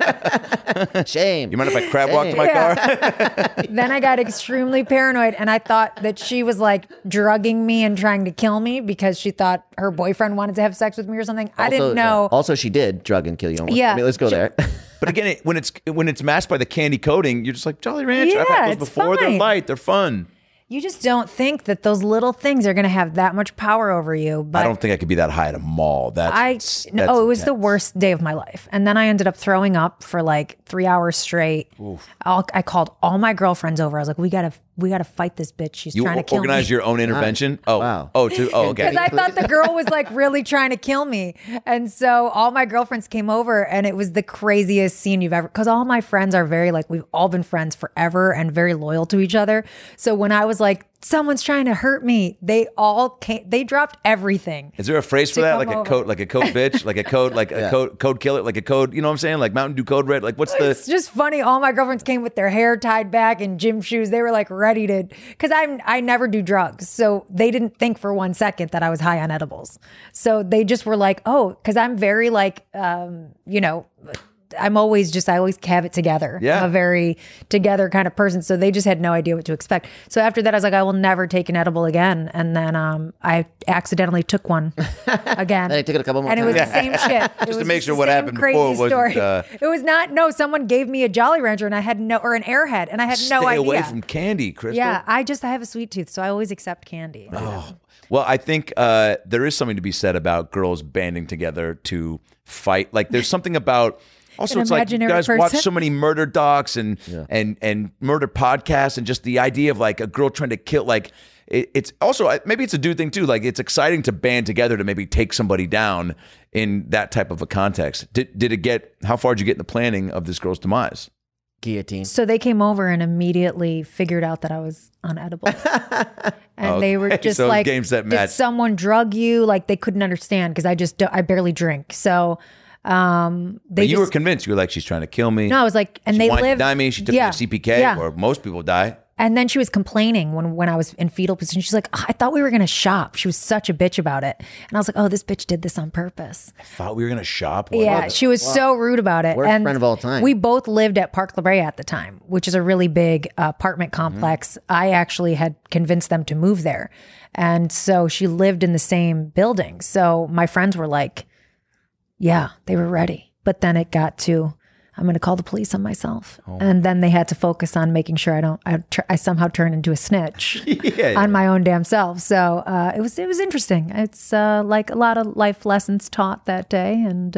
Shame. You mind if I crab walk to my car? then I got extremely paranoid, and I thought that she was like drugging me and trying to kill me because she thought her boyfriend wanted to have sex with me or something. I didn't know. Also, she did drug and kill you. Almost. Yeah. I mean, let's go there. But again, when it's masked by the candy coating, you're just like, Jolly Rancher. I've Yeah, had those it's before. They're fine. light. They're fun. You just don't think that those little things are going to have that much power over you. But I don't think I could be that high at a mall. That's it was the worst day of my life. And then I ended up throwing up for like 3 hours straight. I called all my girlfriends over. I was like, we gotta fight this bitch. She's You trying to kill me. organize your own intervention? Oh, Wow. okay. Because I thought the girl was like really trying to kill me. And so all my girlfriends came over, and it was the craziest scene you've ever, because all my friends are very like, we've all been friends forever and very loyal to each other. So when I was like, someone's trying to hurt me, they all came, they dropped everything. Is there a phrase for To that? come Like a over. code, like a code bitch, like a code, like a code killer, like a code, you know what I'm saying? Like Mountain Dew Code Red. Like what's It's just funny. All my girlfriends came with their hair tied back and gym shoes. They were like ready to, because I never do drugs. So they didn't think for 1 second that I was high on edibles. So they just were like, oh, because I'm very like, I'm always I always have it together. Yeah. I'm a very together kind of person. So they just had no idea what to expect. So after that, I was like, I will never take an edible again. And then I accidentally took one again. Then I took it a couple more and it was times. the same shit. It was to make the sure what same happened crazy before wasn't, story. It was not. No, someone gave me a Jolly Rancher and I had or an Airhead and I had no Stay idea. away from candy, Crystal. Yeah, I have a sweet tooth, so I always accept candy. Well, I think there is something to be said about girls banding together to fight. Like, there's something about. Also, An it's like you imaginary guys watch person. so many murder docs and murder podcasts, and just the idea of like a girl trying to kill. Like, it's also maybe it's a dude thing too. Like, it's exciting to band together to maybe take somebody down in that type of a context. Did it get? How far did you get in the planning of this girl's demise? Guillotine. So they came over and immediately figured out that I was on edibles. And they were just so like, game, set, match. did someone drug you? Like they couldn't understand because I barely drink. So they You were convinced. You were like, she's trying to kill me. No, I was like, and she they wanted lived. to die me. She took me to CPK, yeah. where most people die. And then she was complaining when I was in fetal position. She's like, I thought we were going to shop. She was such a bitch about it. And I was like, oh, this bitch did this on purpose. Thought we were gonna shop. What? Yeah, she was so rude about it. Worst and friend of all time. We both lived at Park La Brea at the time, which is a really big apartment complex. I actually had convinced them to move there. And so she lived in the same building. So my friends were like, yeah, they were ready. But then it got to, I'm going to call the police on myself. And then they had to focus on making sure I somehow turned into a snitch on my own damn self. So it was interesting. It's like a lot of life lessons taught that day. And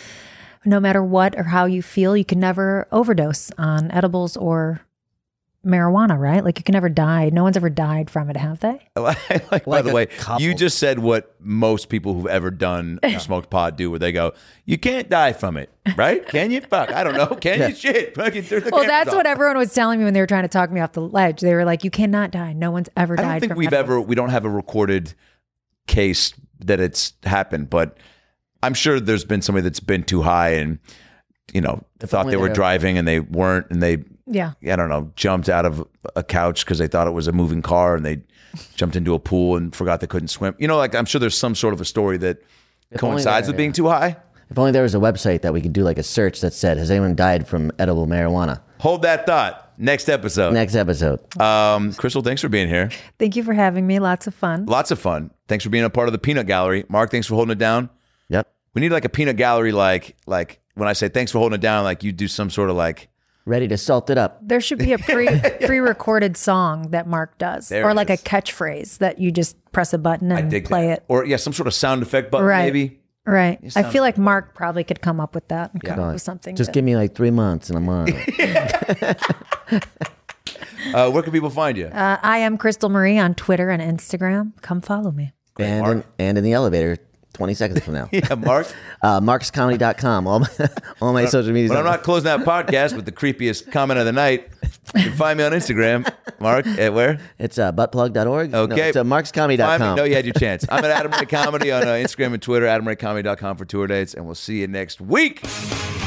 no matter what or how you feel, you can never overdose on edibles or marijuana, right? Like you can never die. No one's ever died from it, have they? By the a way, couple. you just said what most people who've ever done smoked pot do, where they go, "You can't die from it, right? Can you? Fuck, I don't know. Can you? Shit, fucking turn the Well, cameras that's off." what everyone was telling me when they were trying to talk me off the ledge. They were like, you cannot die. No one's ever I died don't think from we edibles. don't have a recorded case that it's happened, but I'm sure there's been somebody that's been too high and thought only they were there- driving and they weren't, and they Yeah. I don't know, jumped out of a couch because they thought it was a moving car, and they jumped into a pool and forgot they couldn't swim. Like I'm sure there's some sort of a story that coincides with being too high. If only there was a website that we could do like a search that said, has anyone died from edible marijuana? Hold that thought. Next episode. Next episode. Crystal, thanks for being here. Thank you for having me. Lots of fun. Lots of fun. Thanks for being a part of the Peanut Gallery. Mark, thanks for holding it down. Yep. We need like a peanut gallery, like when I say thanks for holding it down, like you do some sort of like. Ready to salt it up. There should be a pre-recorded song that Mark does, There or it like is. a catchphrase that you just press a button and Dig play that. it. Or some sort of sound effect button, Right. maybe. Right. I sound- feel like Mark probably could come up with that and come up Like, with something. Just give me like 3 months and I'm on. Where can people find you? I am Crystal Marie on Twitter and Instagram. Come follow me. and in the elevator 20 seconds from now. Yeah, Mark. MarksComedy.com. All my social media. But I'm not closing that podcast with the creepiest comment of the night. You can find me on Instagram. Mark, at where? It's buttplug.org. Okay. No, it's MarksComedy.com. Find me. No, you had your chance. I'm at Adam Ray Comedy on Instagram and Twitter, AdamRayComedy.com for tour dates, and we'll see you next week.